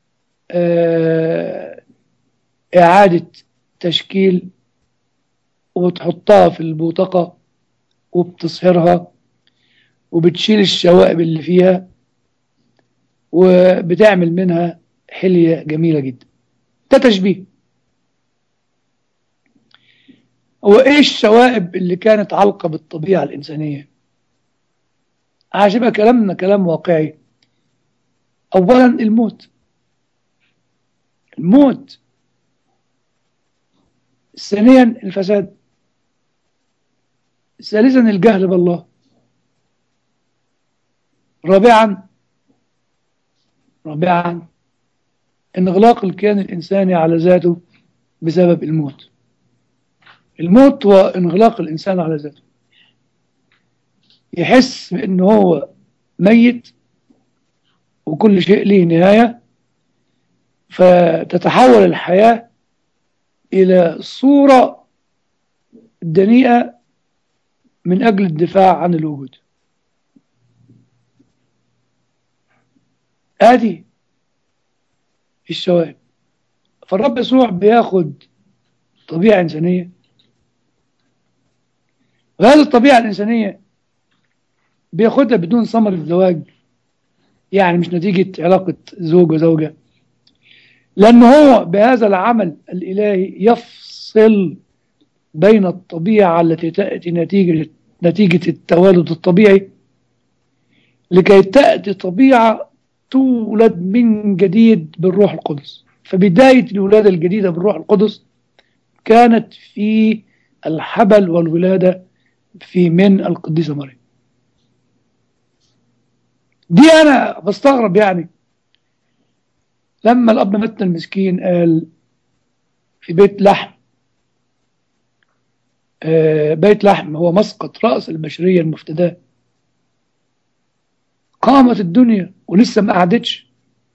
B: آه إعادة تشكيل وبتحطها في البوتقة وبتصهرها وبتشيل الشوائب اللي فيها وبتعمل منها حلية جميلة جدا. ده تشبيه. هو ايه الشوائب اللي كانت علقة بالطبيعة الإنسانية؟ عشان يبقى كلامنا كلام واقعي، أولا الموت الموت ثانيا الفساد، ثالثا الجهل بالله، رابعا رابعا انغلاق الكيان الإنساني على ذاته بسبب الموت. الموت هو انغلاق الإنسان على ذاته، يحس بأنه هو ميت وكل شيء له نهاية، فتتحول الحياة إلى صورة دنيئة من أجل الدفاع عن الوجود. آدي الشوائب. فالرب يسوع بياخد طبيعة إنسانية، وهذه الطبيعة الإنسانية بياخدها بدون ثمرة الزواج، يعني مش نتيجة علاقة زوج وزوجة، لأنه هو بهذا العمل الإلهي يفصل بين الطبيعة التي تأتي نتيجة نتيجة التوالد الطبيعي لكي تأتي طبيعة تولد من جديد بالروح القدس. فبداية الولادة الجديدة بالروح القدس كانت في الحبل والولادة في من القديسة مريم. دي أنا بستغرب يعني لما الأب متى المسكين قال في بيت لحم آه بيت لحم هو مسقط رأس البشرية المفتداة. قامت الدنيا ولسه ما قعدتش.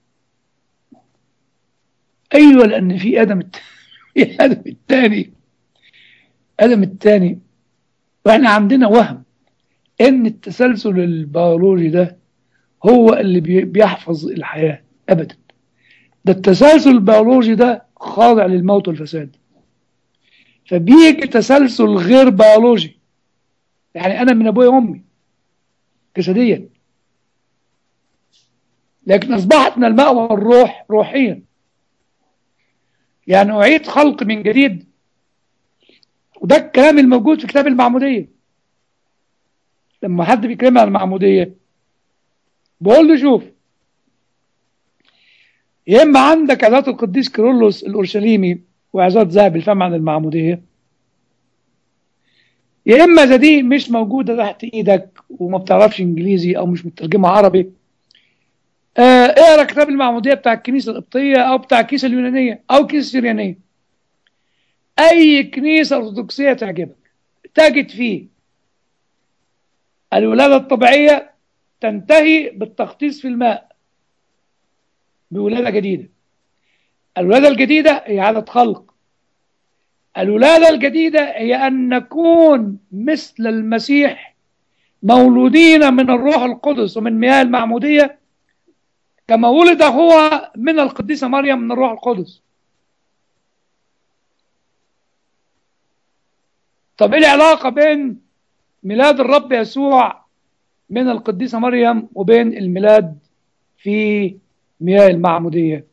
B: ايوه، لان في ادم الت- في ادم الثاني. ادم الثاني. واحنا عندنا وهم ان التسلسل البيولوجي ده هو اللي بي- بيحفظ الحياة. ابدا. ده التسلسل البيولوجي ده خاضع للموت والفساد. فبيجي تسلسل غير بيولوجي، يعني انا من ابويا وامي جسديا، لكن اصبحت من الماء والروح روحيا. يعني اعيد خلق من جديد. وده الكلام الموجود في كتاب المعمودية. لما حد بيتكلم عن المعمودية بقول له شوف، يا اما عندك عظات القديس كيرلس الاورشليمي وعظات ذهب الفم عن المعمودية، يا اما اذا دي مش موجودة تحت ايدك وما بتعرفش انجليزي او مش مترجمة عربي، آه اقرا كتاب المعمودية بتاع الكنيسة القبطية او بتاع الكنيسة اليونانية او الكنيسة السريانية. اي كنيسة ارثوذكسية تعجبك تجد فيه الولادة الطبيعية تنتهي بالتغطيس في الماء بولادة جديدة. الولادة الجديدة هي إعادة خلق. الولادة الجديدة هي أن نكون مثل المسيح، مولودين من الروح القدس ومن مياه المعمودية، كما ولد هو من القديسة مريم من الروح القدس. طب إيه العلاقة بين ميلاد الرب يسوع من القديسة مريم وبين الميلاد في مياه المعمودية؟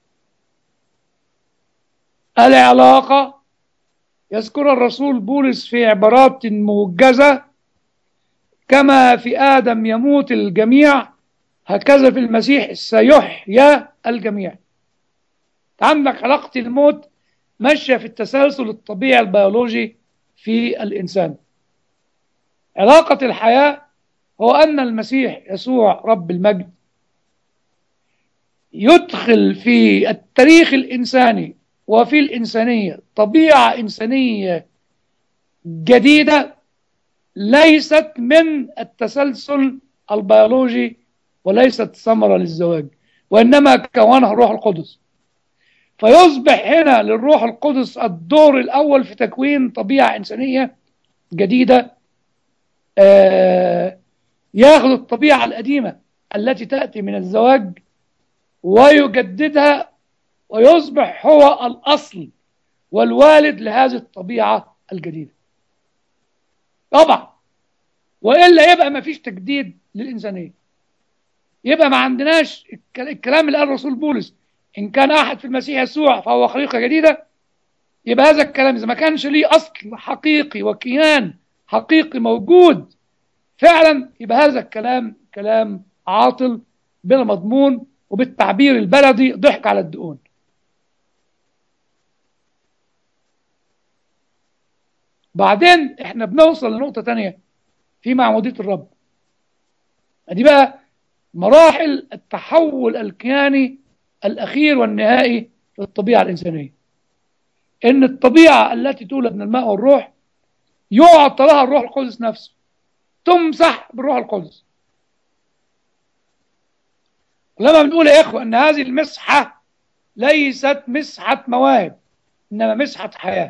B: العلاقة يذكر الرسول بولس في عبارات موجزة: كما في آدم يموت الجميع هكذا في المسيح سيحيا الجميع. عندك علاقة الموت ماشية في التسلسل الطبيعي البيولوجي في الإنسان. علاقة الحياة هو أن المسيح يسوع رب المجد يدخل في التاريخ الإنساني وفي الإنسانية طبيعة إنسانية جديدة ليست من التسلسل البيولوجي وليست ثمرة للزواج، وإنما كونها الروح القدس. فيصبح هنا للروح القدس الدور الأول في تكوين طبيعة إنسانية جديدة، آه ياخذ الطبيعة القديمة التي تأتي من الزواج ويجددها، ويصبح هو الأصل والوالد لهذه الطبيعة الجديدة. طبعا وإلا يبقى ما فيش تجديد للإنسانية، يبقى ما عندناش الكلام اللي قال الرسول بولس: إن كان أحد في المسيح يسوع فهو خليقة جديدة. يبقى هذا الكلام إذا ما كانش ليه أصل حقيقي وكيان حقيقي موجود فعلا، يبقى هذا الكلام كلام عاطل بلا مضمون، وبالتعبير البلدي ضحك على الدقون. بعدين احنا بنوصل لنقطة تانية في معمودية الرب. دي بقى مراحل التحول الكياني الأخير والنهائي في الطبيعة الإنسانية. إن الطبيعة التي تولد من الماء والروح يعطى لها الروح القدس نفسه، تمسح بالروح القدس. لما بنقول يا إخوة أن هذه المسحة ليست مسحة مواهب، إنما مسحة حياة.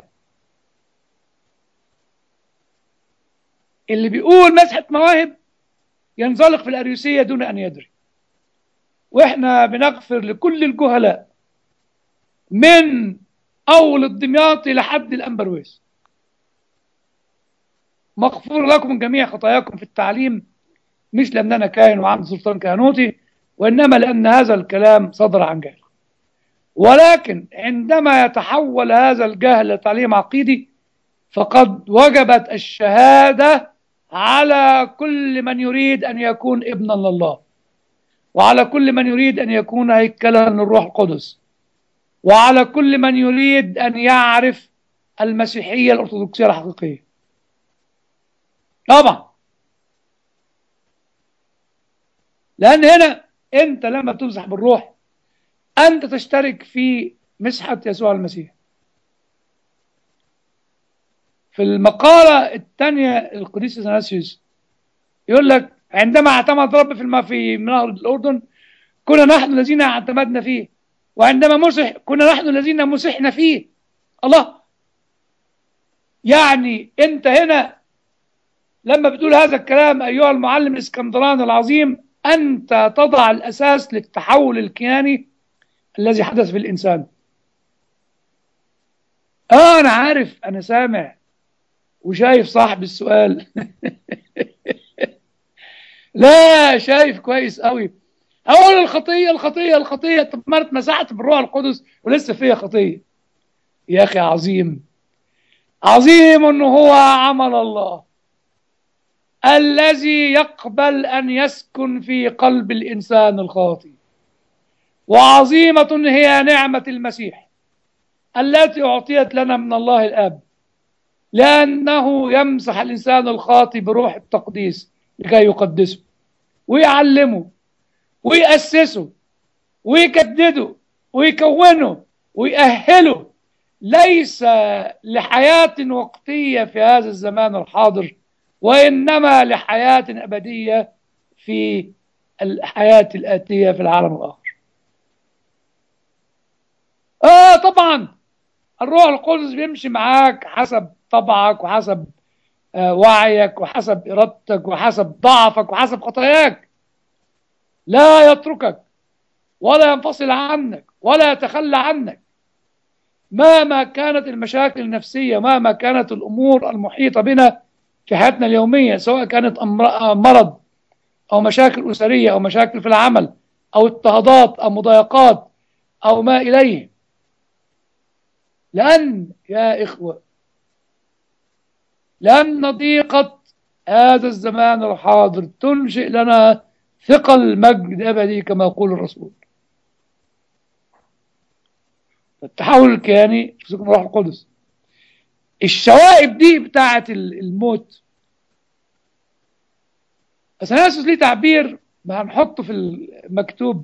B: اللي بيقول مسحة مواهب ينزلق في الأريوسية دون أن يدري. وإحنا بنغفر لكل الجهلاء من أول الدمياطي لحد الأنبرويس. مغفور لكم من جميع خطاياكم في التعليم، مش لأن أنا كاهن وعندي سلطان كهنوتي، وإنما لأن هذا الكلام صدر عن جهل. ولكن عندما يتحول هذا الجهل لتعليم عقيدي فقد وجبت الشهادة على كل من يريد أن يكون ابنا لله، وعلى كل من يريد أن يكون هيكلا للروح القدس، وعلى كل من يريد أن يعرف المسيحية الأرثوذكسية الحقيقية. طبعا لأن هنا أنت لما تمسح بالروح أنت تشترك في مسحة يسوع المسيح. في المقالة الثانية القديس اثناسيوس يقول لك عندما اعتمد رب في الم... في نهر الأردن كنا نحن الذين اعتمدنا فيه، وعندما مسح كنا نحن الذين مسحنا فيه. الله، يعني انت هنا لما بتقول هذا الكلام أيها المعلم الإسكندراني العظيم أنت تضع الأساس للتحول الكياني الذي حدث في الإنسان. آه أنا عارف، أنا سامع وشايف صاحب السؤال لا شايف كويس قوي. أقول الخطية الخطية الخطية، طب ما اتمسحت بالروح القدس ولسه فيها خطية. يا أخي عظيم عظيم أنه هو عمل الله الذي يقبل أن يسكن في قلب الإنسان الخاطئ، وعظيمة هي نعمة المسيح التي أعطيت لنا من الله الآب، لأنه يمسح الإنسان الخاطئ بروح التقديس لكي يقدسه ويعلمه ويأسسه ويجدده ويكونه ويأهله، ليس لحياة وقتية في هذا الزمان الحاضر، وإنما لحياة أبدية في الحياة الآتية في العالم الآخر. آه طبعا الروح القدس بيمشي معاك حسب طبعك وحسب آه وعيك وحسب إرادتك وحسب ضعفك وحسب خطاياك، لا يتركك ولا ينفصل عنك ولا يتخلى عنك مهما كانت المشاكل النفسية، مهما كانت الأمور المحيطة بنا في حياتنا اليومية، سواء كانت مرض أو مشاكل أسرية أو مشاكل في العمل أو اضطهادات أو مضايقات أو ما إليه. لأن يا إخوة، لأن ضيقة هذا الزمان الحاضر تنشئ لنا ثقل مجد أبدي كما يقول الرسول. التحول الكياني في سكن الروح القدس. الشوائب دي بتاعة الموت، اثناسيوس ليه تعبير ما هنحطه في المكتوب.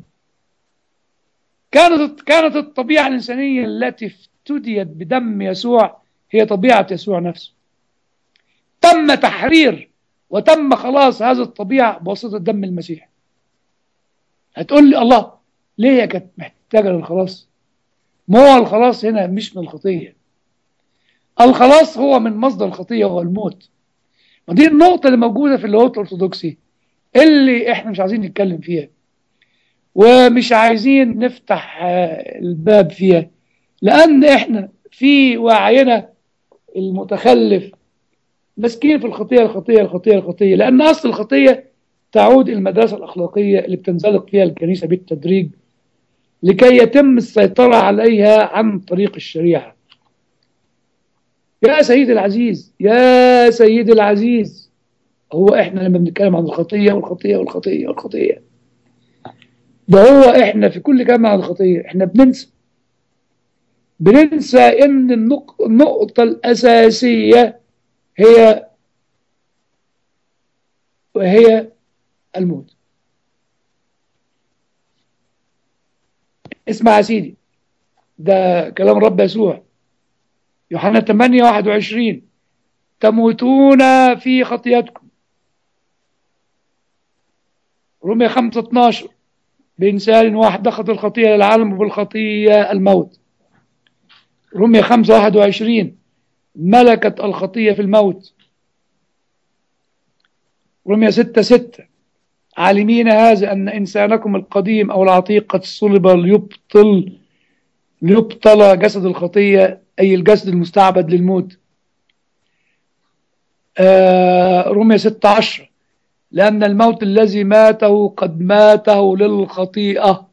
B: كانت كانت الطبيعة الإنسانية التي افتديت بدم يسوع هي طبيعة يسوع نفسه. تم تحرير وتم خلاص هذه الطبيعة بواسطة دم المسيح. هتقول لي الله ليه هي كانت محتاجة للخلاص؟ ما هو الخلاص هنا مش من الخطية، الخلاص هو من مصدر الخطية وهو الموت. ودي النقطة اللي موجودة في اللاهوت الأرثوذكسي اللي احنا مش عايزين نتكلم فيها ومش عايزين نفتح الباب فيها، لأن احنا في وعينا المتخلف مسكين في الخطية الخطية الخطية الخطية، لأن أصل الخطية تعود إلى المدرسة الأخلاقية اللي بتنزلق فيها الكنيسة بالتدريج لكي يتم السيطرة عليها عن طريق الشريعة. يا سيدي العزيز يا سيدي العزيز، هو احنا لما بنتكلم عن الخطية والخطية والخطية والخطية ده هو احنا في كل كلمة عن الخطية احنا بننسى بننسى ان النقطة الأساسية هي وهي الموت. اسمع يا سيدي، ده كلام رب يسوع يوحنا ثمانية واحد وعشرين، تموتون في خطيئتكم. رومية خمسة اثناشر، بإنسان واحد دخلت الخطيئة للعالم وبالخطيئة الموت. رومية خمسة واحد وعشرين، ملكت الخطيئة في الموت. رومية ستة ستة، عالمين هذا أن إنسانكم القديم أو العتيق قد صلب ليبطل ليبطل جسد الخطيئة، أي الجسد المستعبد للموت. آه رومية ستة عشر، لأن الموت الذي ماته قد ماته للخطيئة.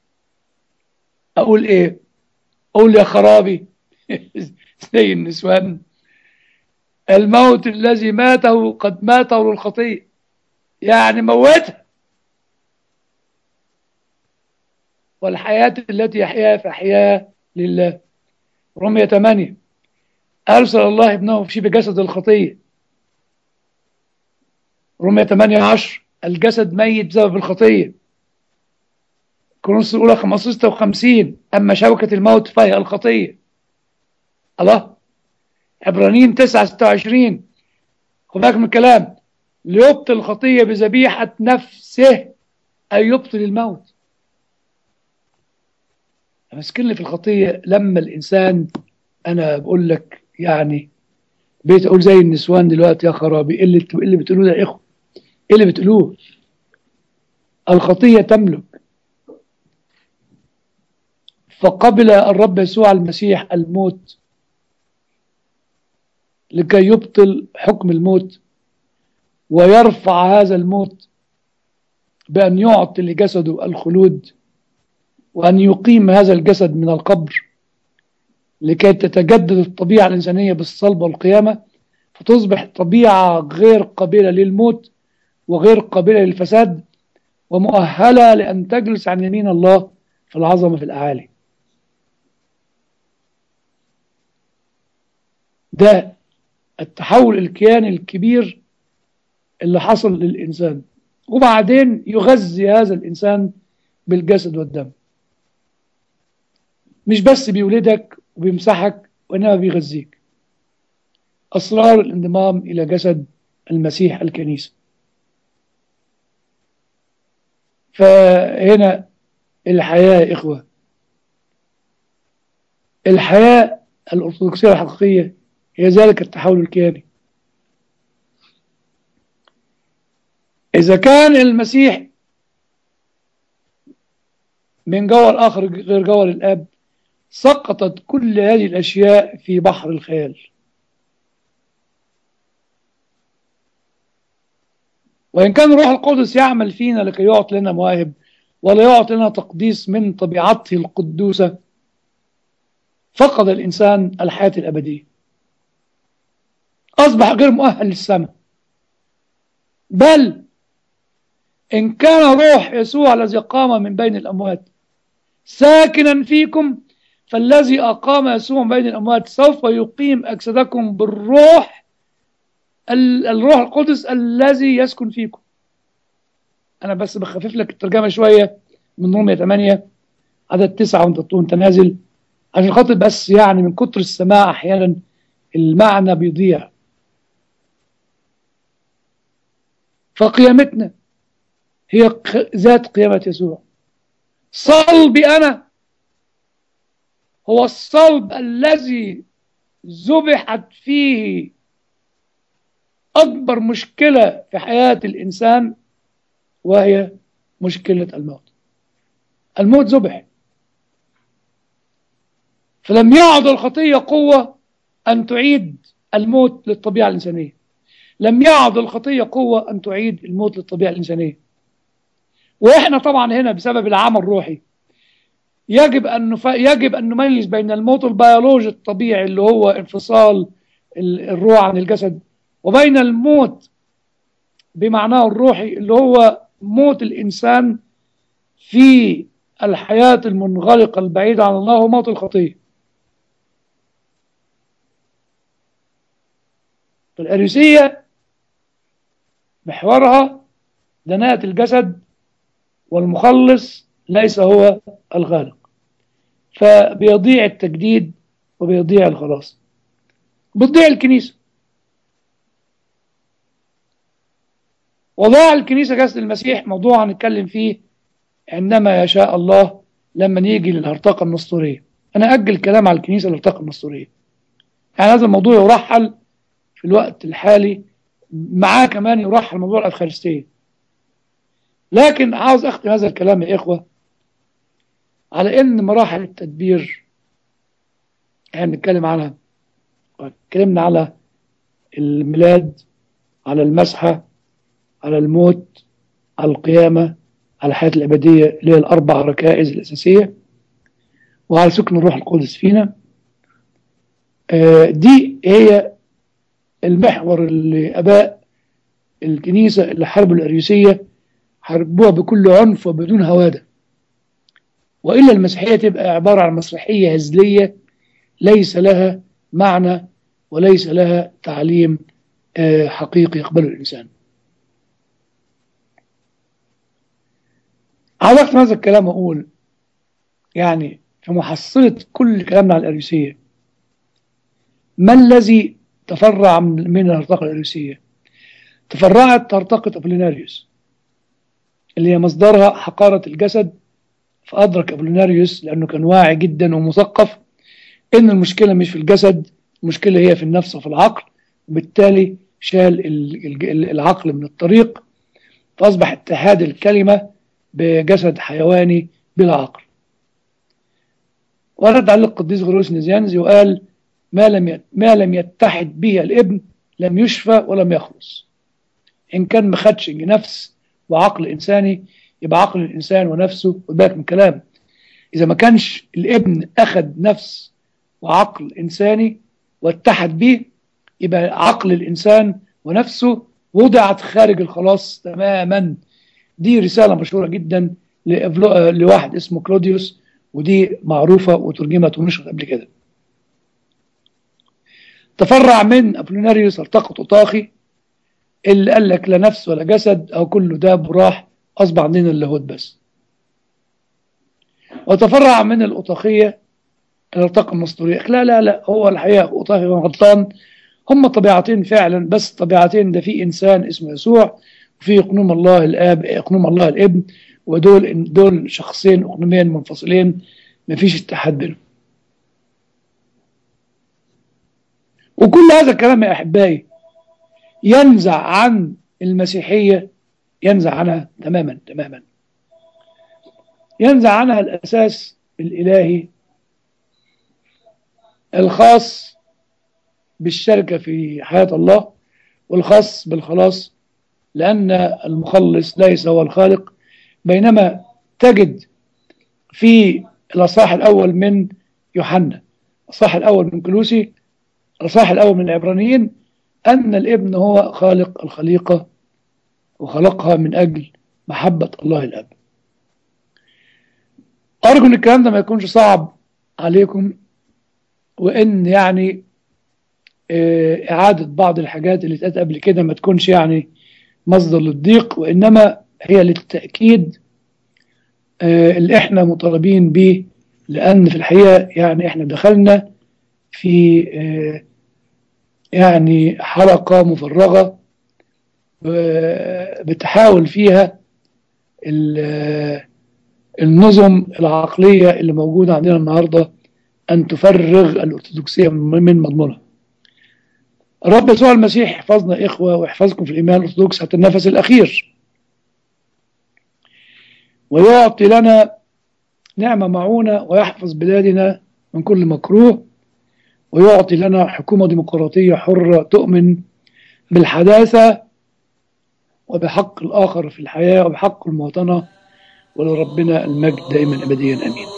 B: أقول إيه؟ أقول يا خرابي زي النسوان، الموت الذي ماته قد ماته للخطيئة، يعني موتها، والحياة التي يحياها فأحياها لله. رومية ثمانية، أرسل الله ابنه في شبه جسد الخطية. رومية ثمانية عشر، الجسد ميت بسبب الخطية. كورنثوس الأولى خمسة وخمسين، أما شوكة الموت فهي الخطية. الله، عبرانيين تسعة ستة وعشرين، خد بالك من الكلام، ليبطل الخطية بذبيحة نفسه أي يبطل الموت. مسكني في الخطية لما الإنسان، أنا بقول لك يعني بقيت أقول زي النسوان دلوقتي، يا خرابي إيه اللي, إيه اللي بتقولوه ده يا إخوة؟ إيه اللي بتقولوه؟ الخطية تملك. فقبل الرب يسوع المسيح الموت لكي يبطل حكم الموت ويرفع هذا الموت بأن يعطي لجسده الخلود، وأن يقيم هذا الجسد من القبر لكي تتجدد الطبيعة الإنسانية بالصلب والقيامة، فتصبح طبيعة غير قابلة للموت وغير قابلة للفساد ومؤهلة لأن تجلس عن يمين الله في العظمة في الأعالي. ده التحول الكياني الكبير اللي حصل للإنسان، وبعدين يغذي هذا الإنسان بالجسد والدم، مش بس بيولدك وبيمسحك وإنما بيغذيك. أسرار الانضمام إلى جسد المسيح الكنيسة. فهنا الحياة يا إخوة، الحياة الأرثوذكسية الحقيقية هي ذلك التحول الكياني. إذا كان المسيح من جوهر آخر غير جوهر الآب، سقطت كل هذه الأشياء في بحر الخيال. وإن كان الروح القدس يعمل فينا لكي يعطي لنا مواهب ولا يعطي لنا تقديس من طبيعته القدوسة، فقد الإنسان الحياة الأبدية، أصبح غير مؤهل للسماء. بل إن كان روح يسوع الذي قام من بين الأموات ساكنا فيكم، فالذي أقام يسوع من بين الأموات سوف يقيم أجسادكم بالروح، الروح القدس الذي يسكن فيكم. أنا بس بخفف لك الترجمة شوية من رومية ثمانية عدد تسعة وانت وانت نازل، عشان خاطر بس يعني من كتر السماع أحيانا المعنى بيضيع. فقيامتنا هي ذات قيامة يسوع. صلبي أنا هو الصلب الذي ذبحت فيه أكبر مشكلة في حياة الإنسان، وهي مشكلة الموت. الموت ذبح، فلم يعد الخطية قوة أن تعيد الموت للطبيعة الإنسانية. لم يعد الخطية قوة أن تعيد الموت للطبيعة الإنسانية. وإحنا طبعا هنا بسبب العمل الروحي يجب أن نف... يجب أن نميز بين الموت البيولوجي الطبيعي اللي هو انفصال الروح عن الجسد، وبين الموت بمعناه الروحي اللي هو موت الإنسان في الحياة المنغلقة البعيدة عن الله، وموت الخطية. الأريوسية محورها دناءة الجسد، والمخلص ليس هو الخالق، فبيضيع التجديد وبيضيع الخلاص، بتضيع الكنيسة. وضاع الكنيسة جسد المسيح موضوع هنتكلم فيه عندما يشاء الله لما نيجي للهرطقة النسطورية. أنا أجل الكلام على الكنيسة الهرطقة النسطورية، يعني هذا الموضوع يرحل في الوقت الحالي، معاه كمان يرحل موضوع الأفخارستية. لكن عاوز أختم هذا الكلام يا إخوة على إن مراحل التدبير يعني نتكلم عنها. اتكلمنا على الميلاد، على المسحة، على الموت، على القيامة، على الحياة الأبدية اللي هي الأربع ركائز الأساسية، وعلى سكن الروح القدس فينا. دي هي المحور اللي أباء الكنيسة اللي حاربوا الأريوسية حاربوها بكل عنف وبدون هوادة، وإلا المسيحية تبقى عبارة عن مسرحية هزلية ليس لها معنى وليس لها تعليم حقيقي يقبله الإنسان. عاوز أختم هذا الكلام أقول يعني في محصلة كل كلامنا على الأريوسية، ما الذي تفرع من الهرطقة الأريوسية؟ تفرعت هرطقة أبوليناريوس اللي هي مصدرها حقارة الجسد. فأدرك أبوليناريوس لأنه كان واعي جدا ومثقف إن المشكلة مش في الجسد، المشكلة هي في النفس وفي العقل، وبالتالي شال العقل من الطريق، فأصبح اتحاد الكلمة بجسد حيواني بلا عقل. ورد على القديس غريغوريوس نيزيانزي وقال ما لم ما لم يتحد به الابن لم يشفى ولم يخلص. إن كان ما خدش نفس وعقل إنساني يبقى عقل الإنسان ونفسه، وبالك من كلام، إذا ما كانش الابن أخذ نفس وعقل إنساني واتحد به يبقى عقل الإنسان ونفسه وضعت خارج الخلاص تماما. دي رسالة مشهورة جدا لواحد اسمه كلوديوس، ودي معروفة وترجمت ونشرت قبل كده. تفرع من أبوليناريوس هرطقة أوطاخي اللي قال لك لا نفس ولا جسد أو كله داب وراح، أصبح عندنا اللاهوت بس. وتفرع من الأوطاخية الهرطقة النسطورية. لا لا لا هو الحقيقة أوطاخي غلطان، هم طبيعتين فعلا، بس طبيعتين ده في إنسان اسمه يسوع وفي اقنوم الله الآب اقنوم الله الابن، ودول دول شخصين اقنومين منفصلين مفيش اتحاد بينهم. وكل هذا الكلام يا أحبائي ينزع عن المسيحية، ينزع عنها تماما تماما، ينزع عنها الأساس الإلهي الخاص بالشركة في حياة الله والخاص بالخلاص، لأن المخلص ليس هو الخالق. بينما تجد في الأصحاح الأول من يوحنا، الأصحاح الأول من كلوسي، الأصحاح الأول من العبرانيين، أن الابن هو خالق الخليقة وخلقها من أجل محبة الله الأب. أرجو أن الكلام ده ما يكونش صعب عليكم، وإن يعني إعادة بعض الحاجات اللي اتقالت قبل كده ما تكونش يعني مصدر للضيق، وإنما هي للتأكيد اللي إحنا مطالبين به، لأن في الحقيقة يعني إحنا دخلنا في يعني حلقة مفرغة بتحاول فيها النظم العقلية اللي موجودة عندنا النهاردة أن تفرغ الأرثوذكسية من مضمونها. الرب يسوع المسيح يحفظنا إخوة ويحفظكم في الإيمان الأرثوذكس حتى النفس الأخير، ويعطي لنا نعمة معونة، ويحفظ بلادنا من كل مكروه، ويعطي لنا حكومة ديمقراطية حرة تؤمن بالحداثة وبحق الآخر في الحياة وبحق المواطنة، ولربنا المجد دائما أبديا آمين.